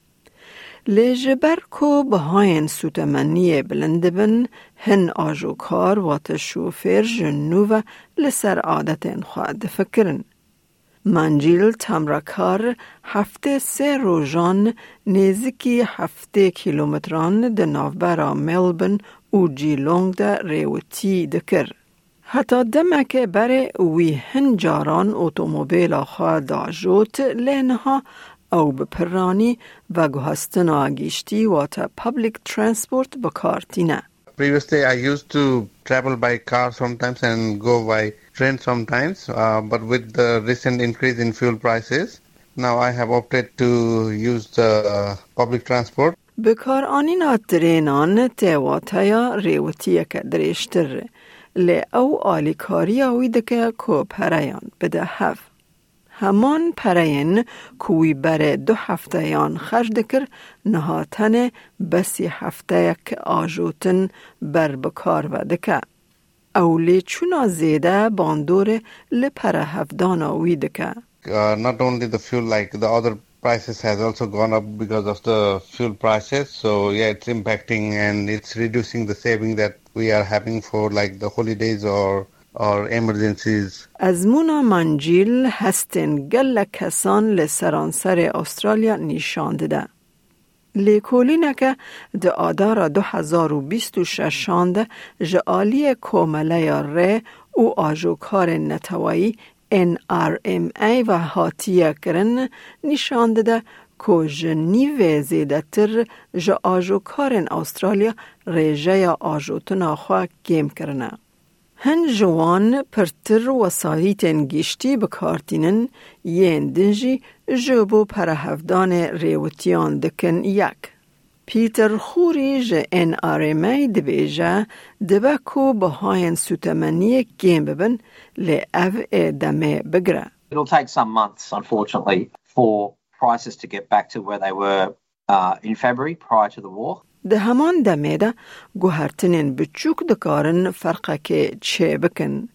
Speaker 1: لجبر کو بهاین سوتمنی بلندبن هن آجو کار و تشوفر جنوب لسر عادتین خواهد فکرن. منجیل تمرکار هفته 3 روزان نزدیکی 7 کیلومتران د ناوبرا ملبن و جیلونگ ده ریوتی دکر. حتی دمک بره وی هنجاران اتومبیل خواه داجوت لینها او بپرانی و گوهستن آگیشتی و تا پبلیک ترانسپورت بکارتینه.
Speaker 11: Previously, I used to travel by car sometimes and go by train sometimes, but with the recent increase in fuel prices, now I have opted to use the public transport.
Speaker 1: بکار آنینا ترینان تیواتایا ریوتیه که دریشتر لی او آلیکاری آویده که کو پریان بده هف. همان پرین کوی بره 2 هفته یان خرج دکر نهاتن بسی هفته یک آجوتن بر بکار و دکه. اولی چونا زیده باندور لپره هفدان آوی دکه.
Speaker 11: Not only the fuel, like the other prices has also gone up because of the fuel prices. So yeah, it's impacting and it's reducing the saving that we are having for like the holidays or emergencies.
Speaker 1: ازمونا منجیل هستن گل کسان لسرانسر استرالیا نشان ده. لیکولینه که ده آدار 2026 ده جعالی کومله ره و آجوکار نتوایی NRMA و حاتیه کرن نشان ده که جنیو زیده تر جا آجوکارن استرالیا ریجه آجوتنا خواه گیم کرنه. هن جوان پرتر وسایتن گیشتی بکارتینن ین دنجی جبو پرهفدان ریوتیان دکن یک. پیتر خوری جه NRMA دبیجه دبکو بهاین سوتمنی گیم ببن لی او دمه بگره.
Speaker 12: It'll take some months, unfortunately, for prices to get back to where they were in February prior to the war.
Speaker 1: ده همان دمه ده گوهرتنین بچوک دکارن فرقه که چه بکن.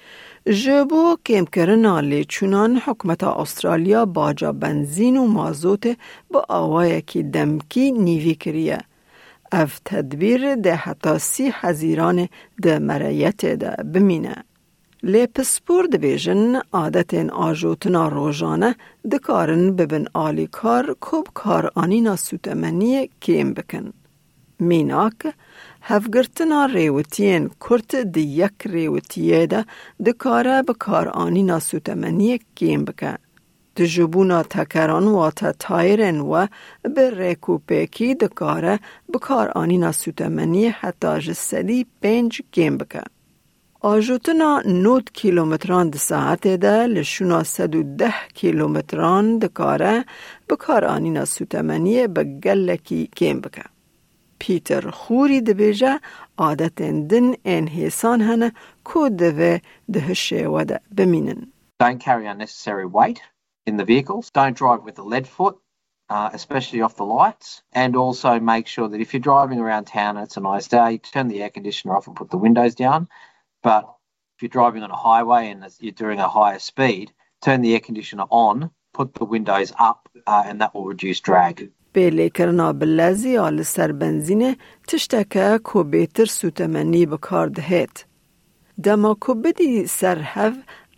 Speaker 1: جبو کم کرنا لی چونان حکمت استرالیا باجا بنزین و مازوت با آوائه که دمکی نیوی کریه. اف تدبیر ده حتی 30 حزیران ده مرایت ده بمینه. لی پسپور ده بیجن عادتین آجوتنا روزانه دکارن ببن آلی کار کب کار آنینا سوتمنی کم بکن. میناک هفگرتنا ریوتین کرت دی یک ریوتیه ده دکاره بکار آنینا سوتمنی کم بکن. دجبونا تکران و تا تایرن و بر ریکوپیکی دکاره بکار آنینا سوتمنی حتی جسدی 5 کم بکن. آجوتنا 9 کیلومتران ده ساعته ده لشونا 110 کیلومتران دکاره بکار آنینا سوتمنی بگلکی کم بکن. پیتر خوری دبیجه عادتن دن انحسان هنه که دوه ده شیوه ده بمینن.
Speaker 12: Don't carry unnecessary weight in the vehicles. Don't drive with a lead foot, especially off the lights. And also make sure that if you're driving around town and it's a nice day, turn the air conditioner off and put the windows down. But if you're driving on a highway and you're doing a higher speed, turn the air conditioner on, put the windows up, and that will reduce drag.
Speaker 1: بیلی کرنا بلازی آل سر بنزینه تشتکه که بیتر سوتمنی بکار دهید. دما که بدی سر هف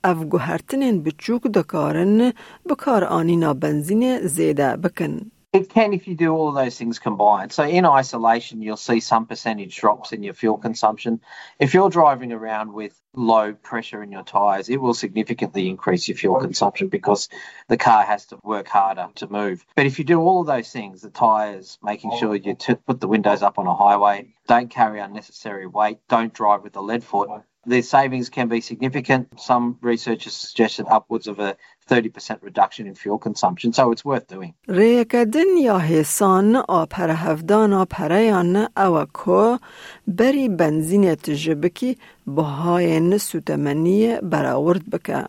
Speaker 1: اف گوهرتنین بچوک دکارن بکار آنینا بنزین زیده بکن.
Speaker 12: It can if you do all of those things combined. So in isolation, you'll see some percentage drops in your fuel consumption. If you're driving around with low pressure in your tyres, it will significantly increase your fuel consumption because the car has to work harder to move. But if you do all of those things, the tyres, making sure you put the windows up on a highway, don't carry unnecessary weight, don't drive with a lead foot, the savings can be significant. Some researchers suggested upwards of a 30% reduction in fuel consumption, so it's worth doing.
Speaker 1: ریکدن یا حسان آپر هفدان آپریان اوکو بری بنزین تجربکی بهای نسوتمنی براورد بکه.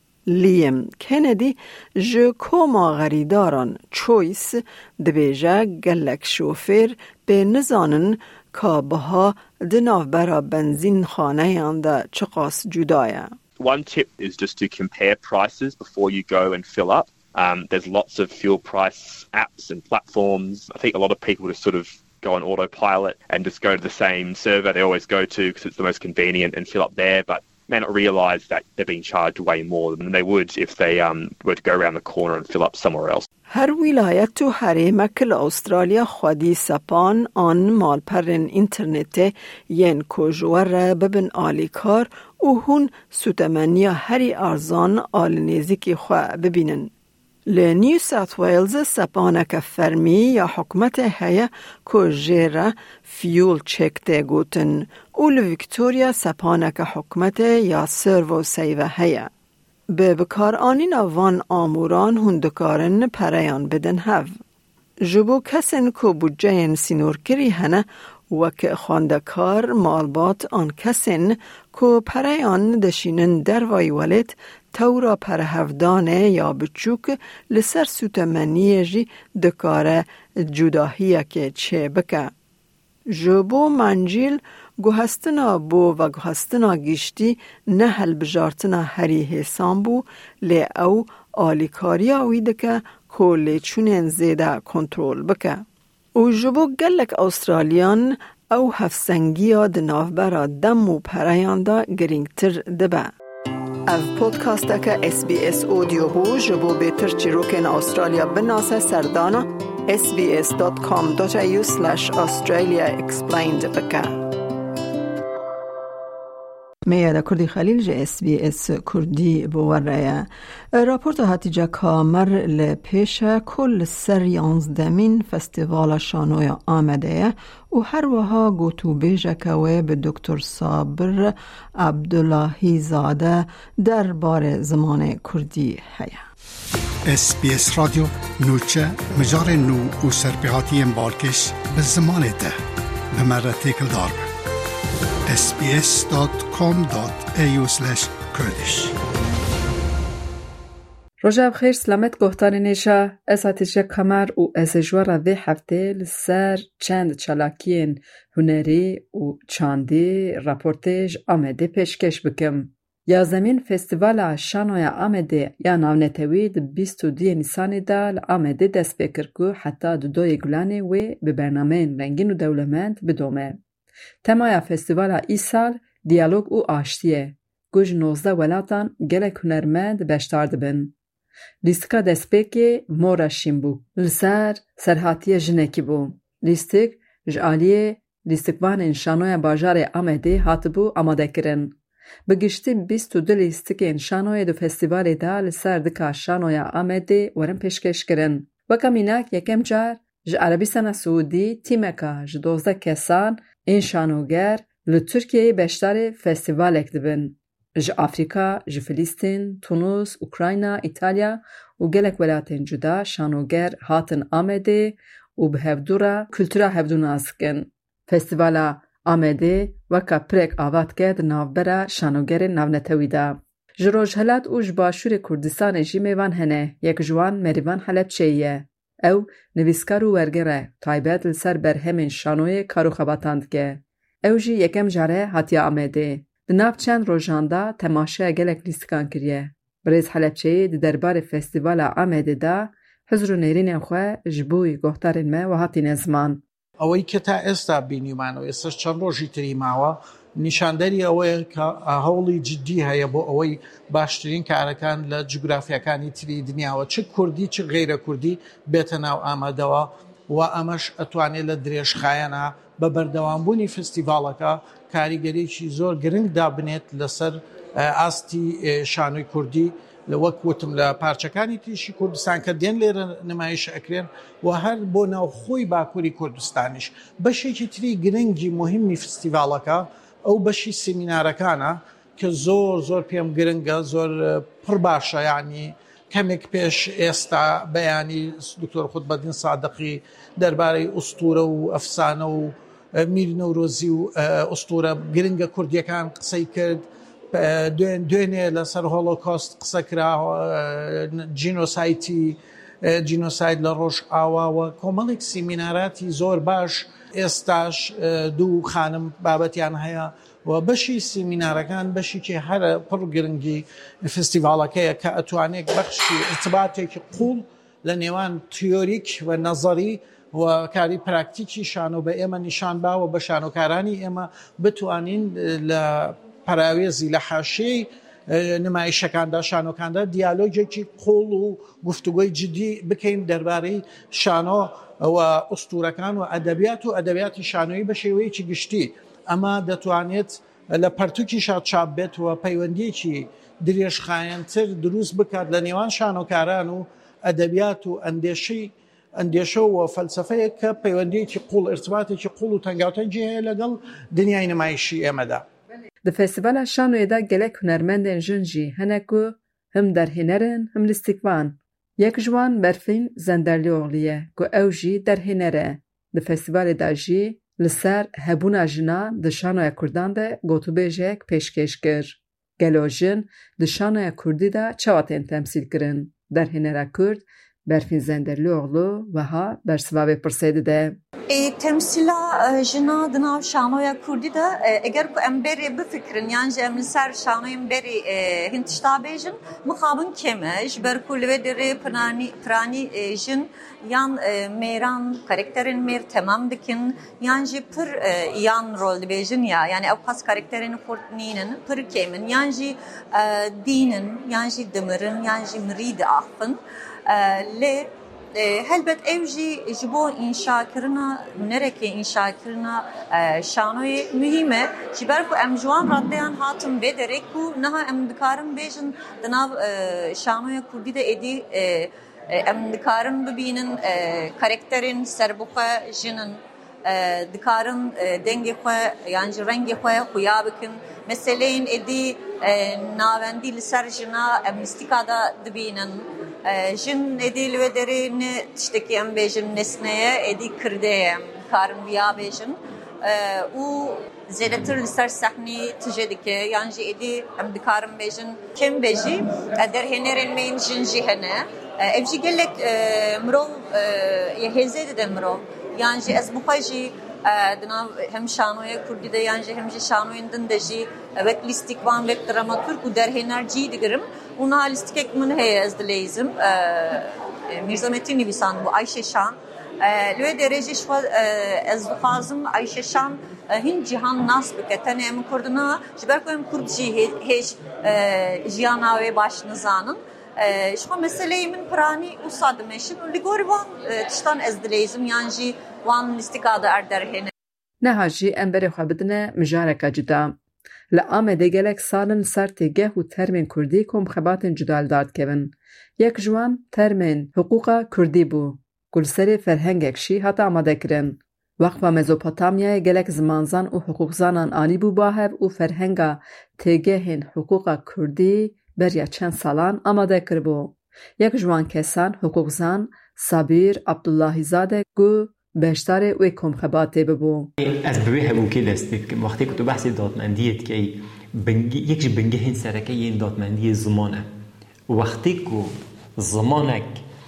Speaker 1: لیم کندی جو کوما غریداران چویس دبیجه گلک شوفر به نزانن که بها دناف برا بنزین خانه یانده چقاس جدایه.
Speaker 13: One tip is just to compare prices before you go and fill up. There's lots of fuel price apps and platforms. I think a lot of people just sort of go on autopilot and just go to the same server they always go to because it's the most convenient and fill up there, but may not realise that they're being charged way more than they would if they were to go around the corner and fill up somewhere else.
Speaker 1: هر ولایت و حریم کل استرالیا خودی سپان آن مال پرن اینترنت ین کجوار ببن آلی کار و هون سوتمنیا هری ارزان آل نزیکی خواه ببینن. لنیو ساوت ویلز سپانک فرمی یا حکمت هیا کجیره فیول چک ده گوتن و لویکتوریا سپانک حکمت یا سرو سیوه هیا. به بکار آنین وان آموران هندکارن پریان بدن هف. جبو کسن که بودجه سینور کری هنه وک خواندکار مالبات آن کسن که پریان دشینن در وای ولد تورا پرهفدانه یا بچوک لسر سوتمنیه جی دکاره جداهیه که چه بکه. جبو منجیل گوهستنا بو و گوهستنا گشتی نه هل بجارتنا هری حسان بو لی او آلیکاریا ویده که کلی چونین زیده کنترول بکه. او جبو گلک استرالیان او هفسنگیا دناف برا دم و پریان دا گرینگتر دبه. او پودکاستا که SBS اودیو بو جبو بیتر چی روکن استرالیا بناسه سردانا sbs.com.au/Australia explained بکه. میاده کردی خلیل جه SBS کردی بوره راپورت هاتیجا کامر لپیش کل سر 11مین فستیوال شانوی آمده و هر وها گوتو بیجه کوه به دکتر صابر عبداللهی زاده در بار زمان کردی هیا.
Speaker 9: SBS رادیو نوچه مجار نو و سرپیهاتی بالکش به زمان ده به مرة تیکل دار sbs.com.au/kurdish
Speaker 14: روژاب خیر سلامت گفتار نیشا از هاتیجه کمر و از جوار وی هفته لسر چند چالاکین هنری و چاندی راپورتیج آمده پیشکش بکم. 11مین فستیوال شانوی آمده یا ناونتوی ده 22 نیسانی دا آمده دست بکر که حتی دو گلانی و به برنامه رنگین و دولمند بدومه. تمای فستیوال ای سال دیالوگ و آشتیه. گوش 19 ولاتان گلک هنرمند بشتار دبن. لیستکا دسپیکی مورا شیم بو. لسر سرحاتی جنکی بو. لیستک جعالیه لیستکوان انشانوی باجار آمده هاتبو آماده کرن. بگشتی 22 لیستک انشانوی دو فستیوال دا لسر دکا شانوی آمده ورم پیشکش کرن. وکامیناک یکم جار ج عربستان سعودی تیمکا ج 12 کسان این شانوگر لترکیه بشتار فستیوال اکدبن. ج آفریقا، ج فلسطین، تونس، اوکراینا، ایتالیا و گلک ولایتین جدا شانوگر هاتن آمده و به هفدورا کلتورا هفدون آسکن. فستیوال آمده وکا پرک آوات کرد ناوبرا شانوگر ناونتوی دا. ج روجهلات و ج باشور کردستان جی میوان هنه یک جوان مریوان حلب چیه. او نویسکار و ورگره تایبت لسر برهمین شانوی کارو خباتاند که. او جی یکم جاره هاتیا آمده. دناب چند روژاندا تماشه گلک لیستکان کریه. بریز حلبچهی دی دربار فستیوال آمده دا حضر و نیرین خواه جبوی گوهتارین ما و هاتی نزمان.
Speaker 15: اوی که تا استا بینیومان و استاش چند روژی تریماوا نیشانداری ئەوەیە کە هەوڵی جددی هەیە بۆ ئەوەی باشترین کارەکان لە جوگرافیەکانی تری دنیاوە چ کوردی چ غیرە کوردی بێتە ناو ئامادەوە و ئەمەش ئەتوانێت لە درێژخایەنە بە بەردەوامبوونی فستیڤاڵەکە کاریگەریی زۆر گرنگ دابنێت لەسەر ئاستی شانۆی کوردی لە وەک وتم لە پارچەکانی تریشی کوردستان کە دێن لێرە نمایش ئەکرێن و هەر بۆ ناوخۆی باکووری کوردستانیش بەشێکی تری گرنگی مهمی فستیڤاڵەکە ئەو بەشی سمینارەکانە کە زۆر پێم گرنگە زۆر پڕ باشە یعنی کەمێک پێش ئێستا بەیانی دکتۆر خودبەدین سادقی دەربارەی ئوستورە و ئەفسانە و میر نەورۆزی و ئوستورە گرنگە کوردیەکان قسەی کرد دوێنێ لەسەر هۆڵۆکۆست قسە کرا جینۆساید لە ڕۆژ ئاواوە کۆمەڵێک سیمیناراتی زۆر باش ئێستاش دوو خانم بابەتیان هەیە و بەشی سیمینارەکان بەشیکی هەرە پڕ گرنگی فستیڤاڵەکەیە کە ئەتوانێت بەخشی ارتباطێکی قوڵ لە نێوان تیۆریک و نەزەری و کاری پراکتیکی شانۆ بە ئێمە نیشان باوە بە شانۆکارانی ئێمە بتوانین لە پراوێزی لە حاشەی نمایشەکاندا شانۆکاندا دیالۆگێکی قوڵ و گفتوگۆی جدی بکەین دەربارەی شانۆ و ئوستورەکان و ئەدەبیاتی شانۆیی بە شێوەیەکی گشتی ئەمە دەتوانێت لە پەرتووکی شاد بێت و پەیوەندیەکی درێژخایەنتر دروست بکات لە نێوان شانۆکاران و ئەدەبیات و ئەندێشە و فەلسەفەیە کە پەیوەندیەکی قوڵ ارتباطێکی قوڵ و تەنگاوتەنگی هەیە لەگەڵ دنیای نمایشی ئێمەدا.
Speaker 14: Di Festîvala Şanoyê de gelek hunermendên jin jî hene ku him derhênerin him lîstikvan. Yek ji wan Berfîn Zenderlioğlu ye ku ew jî derhêner e. Di festîvalê de jî li ser hebûna jinan di şanoya Kurdan de gotûbêjek pêşkêş kir. Gelo jin di şanoya Kurdî de çawa tên temsîl kirin. Derhênera Kurd Berfîn Zenderlioğlu wiha bersivavê pirsê dide.
Speaker 16: Temsîla jina di nav şanoya Kurdî de eger ku em berê bifikirin yan ji em li ser şanoyên berê hin tişta bêjin mixabin kêm e ji ber ku li vê derê piranî jin yan mêran karakterên mêr temam dikin yan jî pir yan rol dibêjin ya yani ew qas karakterên Kurd nînin pir kêmin yan jî dînin yan jî dimirin yan jî mirî diaxivin lê helbet ev jî ji bo înşakirina hunerekê înşakirina şanoyê mühîm e ji ber ku em ji wan raddeyan hatin vê derê ku niha em dikarin bêjin di nav şanoya Kurdî de êdî em dikarin bibînin karakterên serbixwe jinin dikarin dengê xwe yan ji rengê xwe xuya bikin meseleyên êdî navendî li ser jina em lîstika da dibînin jin êdî li vê derê ne tiştekî em bêjin nesneye êdî kirdeye em dikarin viya bêjin û zêdetir li ser sehnî tije dike yan jî êdî em dikarin bêjin kêm bêjî derhênerên me yên jin jî hene ev jî gelek mirov hêzê dide mirov yan jî ez bixwe jî di nav hem şanoya Kurdî de yan jî hem jî şanoyên din de jî wek lîstikvan wek dramatürk û derhêner cî digirim û niha lîstikek min heye ez dilêzim Mirza Metin nivîsan bû Ayşe Şan li wê derê jî ez dixwazim Ayşe Şan hin cîhan nas bike tenê em Kurdina ji ber ku em Kurd jî hêj jiyana wê baş nizanin ji xwe meseleyê min piranî wisa dimeşin û li gorî wan tiştan ez dilêzim yan jî wan lîstika da derhêne
Speaker 14: Neha jî em berê xwe bidine mijareka cuda. Li Amedê gelek salin li ser têgeh û termên Kurdî komxebatên cuda li dar dikevin. Yek ji wan termên hiqûqa Kurdî bû ku li serê ferhengek şî hata amadekirin. Wexfa Mezopotamyayê gelek zimanzan û hiqûqzanan alî bû bahev û ferhenga têgehên hiqûqa Kurdî beriya çend salan amade kiribû. Yek ji wan kesan hiqûqzan Sabîr Abdullahîzade ku beşdarê wê komxebatê bibû.
Speaker 17: Ez bi wê hevûkê dest dikim wextê ku tu behsê dadmendiyê dikî yek ji bingehên serekeyên dadmendiyê ziman e. Wextê ku zimanek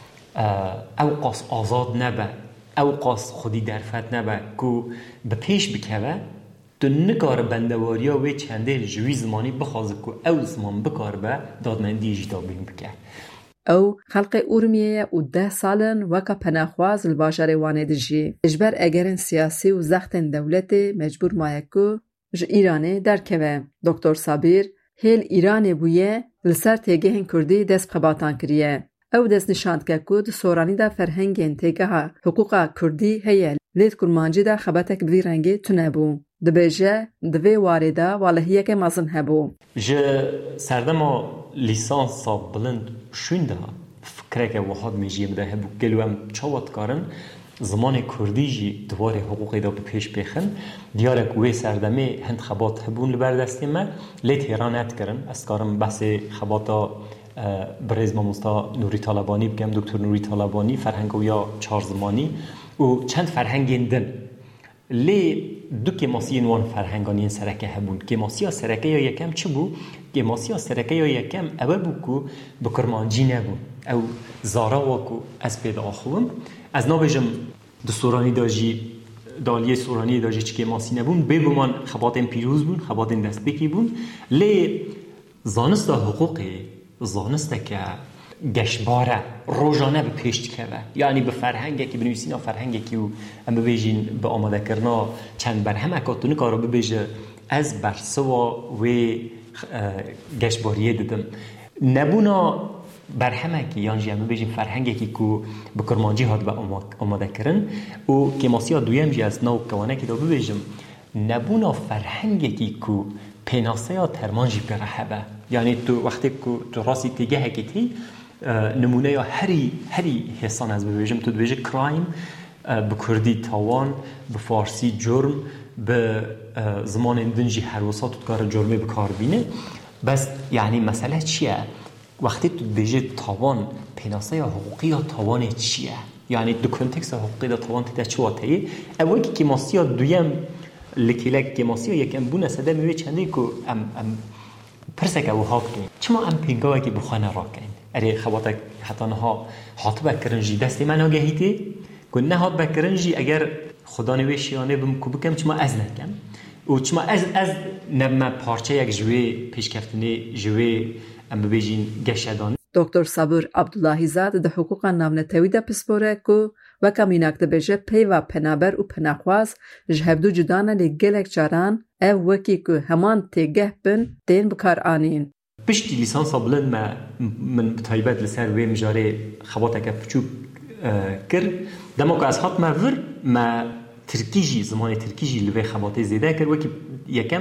Speaker 17: ew qas azad nebe ew qas xwedî derfet nebe ku bi pêş bikeve tu nikare bendewariya wê çendê ji wî zimanî bixwaze ku ew ziman bikaribe dadmendiyê jî dabîn bike.
Speaker 14: Ew xelqê Urmiyê û 10 salin weka penaxwaz li bajarê Wanê dijî. Ji ber egerên siyasî û zextên dewletê mecbûr maye ku ج ایران درکوه. دکتر صابر هل ایران بویه لسر تیگه کردی دست قباطان کریه. او دست نشاند که کود سورانی دا فرهنگین تیگه حقوق کردی هیه لید کرمانجی دا خباتک بوی رنگی تنبو. دبیجه دوی وارده والهیه که مزن هبو.
Speaker 17: جه سردما لیسانس بلند شونده فکره که وحاد میجیم ده هبو گلوهم چاوت کارن زمان کردی جی دواره حقوقی دا بپیش بخن دیارک وی سردمه هند خبات هبون لبردستی ما لیت هیرانت کرن از کارم بحث خباتا برز ماموستا نوری طالبانی بگم دکتر نوری طالبانی فرهنگویا چهار زمانی و چند فرهنگین دن لی دو کماسی نوان فرهنگانی سرکه هبون کماسی سرکه یا یکم چه بو؟ کماسی سرکه یا یکم اول بو که بکرمانجی نبون او زارا واکو از پیدا آخوم از نابجم دستورانی داجی دالیه سورانی داجی چه کماسی نبون بگومان خباتن پیروز بون خباتن دست بکی بون لی زانست حقوقی زانست که گشباره روزانه به پیشت که یعنی به فرهنگی که بنویسینا فرهنگی که ام ببیجین به آماده کرنا چند بر هم اکاتونی کارو ببیجه از برسوا و گشباریه دادم نبونا بر همه که یعنی ام ببیجین فرهنگی که به کرمانجی هات به آماده کرن و کماسی ها دویم جی از نو کوانه که دا ببیجم نبونا فرهنگی که پیناسه ها ترمانجی برهبه یعنی تو وقتی که تو راسی تیگه هکیتی نمونه یا هری حسان از ببیجم تو ببیجه کرایم به کردی تاوان به فارسی جرم به زمان دنجی حروسات تو کار جرمه بکار بینه بس یعنی مسئله چیه؟ وقتی تو ببیجه تاوان پیناسه یا حقوقی یا تاوان چیه؟ یعنی دو کنتکس حقوقی یا تاوان تیده چه واتهی؟ اولی که ماسی ها دویم لکیلک که ماسی ها یکم بونه سده میوه چنده که پرسک او ها کنید چما ام پینگاوه که بخانه را کنید اره خواتک حتی نها حاط بکرنجی دستی من آگهیتی که نه حاط بکرنجی اگر خدا نویشیانه بمکو بکم چما از نکم و چما از نبما پارچه یک جوی پیشکفتنی جوی ام ببیجین گشدانه
Speaker 14: دکتر صابر عبداللهی زاد ده حقوق ناونتوی ده پسپوره که وکا میناک ده بجه پی و پنابر و پناخواز جهبدو جدانه لگلک جاران او وکی که همان تیگه بن دین بکار آنین.
Speaker 17: پشتی لیسانس بلند من بطایبت لسر وی مجاره خباتک پچوب کر دمو که از حد ما ترکیجی زمان ترکیجی لوی خباته زیده کر وکی یکم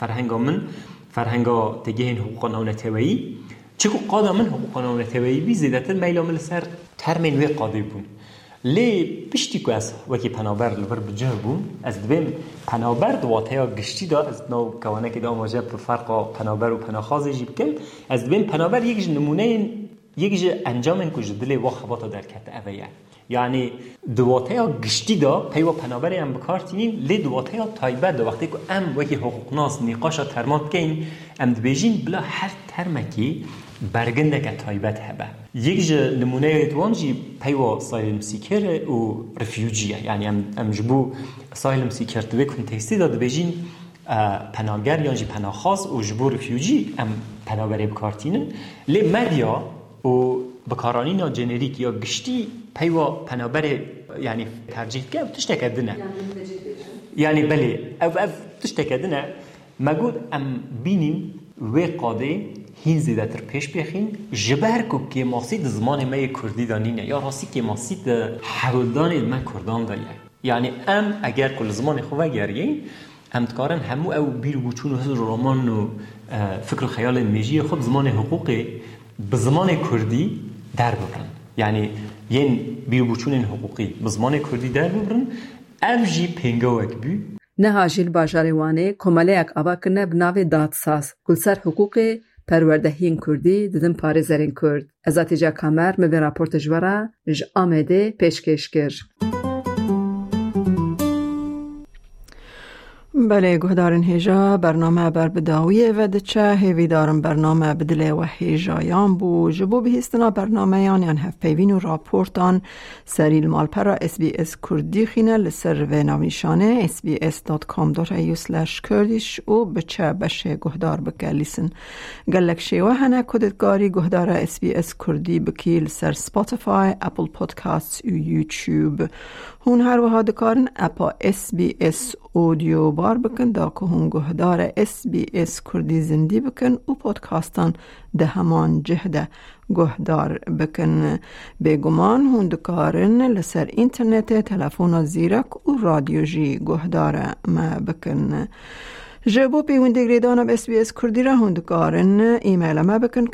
Speaker 17: فرهنگا تیگه حقوق ناونتوی چکو قادا من حقوق ناونتوی بی زیده تر میلا من لسر ترمین وی قاده بون لی پشتی که از وکی پنابر لور بجه بون از دویم پنابر دواته ها گشتی دا از نو کوانه که دا مواجه به فرق پنابر و پناخازی جی بکن از دویم پنابر یک نمونه یک انجام کج دلی و خباتا در کت اویه یعنی دواته ها گشتی دا پی و پنابری هم بکارتینین لی دواته ها تایبه دا وقتی که ام وکی حقوق ناس نیقاشا ترمات کن ام دبیجین بلا هر ترمکی برگنده که تایبت هبه یک نمونه دوانجی پیوا سایلم سیکر و رفیوجیه یعنی ام جبو سایلم سیکر دوی کنتکستی داده بیجین پناهگر یعنی پناهخواست و جبو رفیوجی ام پناهبری بکارتینن لی مدیا و بکارانینا جنریک یا گشتی پیوا پناهبری یعنی ترجیح که تشتکدنه یعنی بله او تشتکدنه مگود ام بینیم و قاده هین زیده تر پیش بخین جبر که ماسی ده زمان ما کردی دانینه یا راستی که ماسی ده حولدان ما کردان دایه یعنی ام اگر کل زمان خواه گریه ام تکارن همو او بیرو بوچون و حضر رومان و فکر و خیال میجی خود زمان حقوقی به زمان کردی در ببرن یعنی ین بیرو بوچون حقوقی به زمان کردی در ببرن او جی پینگاوک بی
Speaker 14: نهاجیل باجاریوانه کماله اک آبا کنه بناوی دادساز کلسر حقوقی پروردهین کردی ددن پاره زرین کرد. ازاتی جا کامر مبین راپورت جوارا ج آمده پیشکش کرد.
Speaker 1: بله گهدارن هیجا برنامه بر بداویه و دچه هیوی دارم برنامه بدله و هیجایان بو جبو بهستنا برنامه یان هف پیوین و راپورتان سریل مالپرا SBS کردی خینه لسر و ناویشانه sbs.com.au/kurdish و بچه بشه گهدار بکلیسن گلک شیوه هنه کدتگاری گهدار SBS کردی بکی لسر سپوتیفای اپل پودکاست و یوتیوب هون هر وها دکارن اپا SBS اودیو بار بکن دا که هون گهدار SBS کردی زندی بکن و پودکاستان ده همان جهده گهدار بکن. بگمان هون دکارن لسر اینترنت، تلفون زیرک و رادیو جی گهدار ما بکن. جبو پیوندی گریدان به SBS کردی را هندکارن ایمیل ما بکن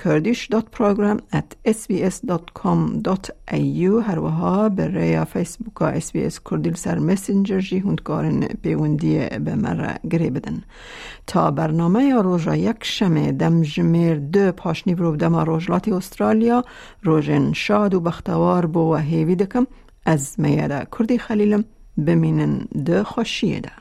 Speaker 1: kurdish.program@sbs.com.au. هر وها برای فیسبوک SBS کردی سر مسنجر جی هندکارن پیوندی به مر گری بدن. تا برنامه یا روژا یک شمه دم جمیر 2 پاشنی برو دم روژلاتی استرالیا روژن شاد و بختوار بو و هیوی دکم از میاده کردی خلیلم بمینن ده خوشیه ده.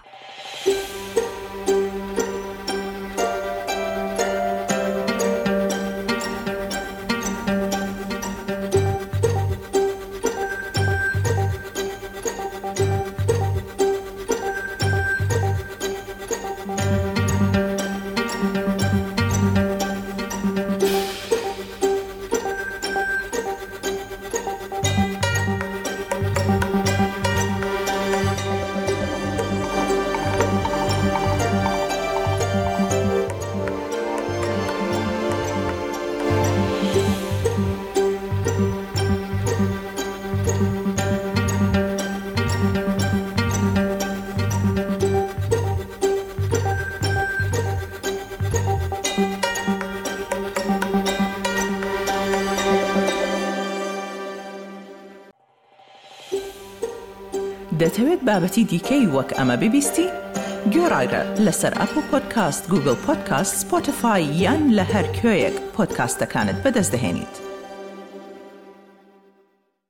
Speaker 18: دەتەوێت بابەتی دیکەی وەک ئەمە ببیستی؟ گۆڕایرە لەسەر ئەپل پۆدکاست، گوگل پۆدکاست، سپۆتیفای یان لە هەر کوێیەک پۆدکاستەکانت بەدەست دەهێنیت.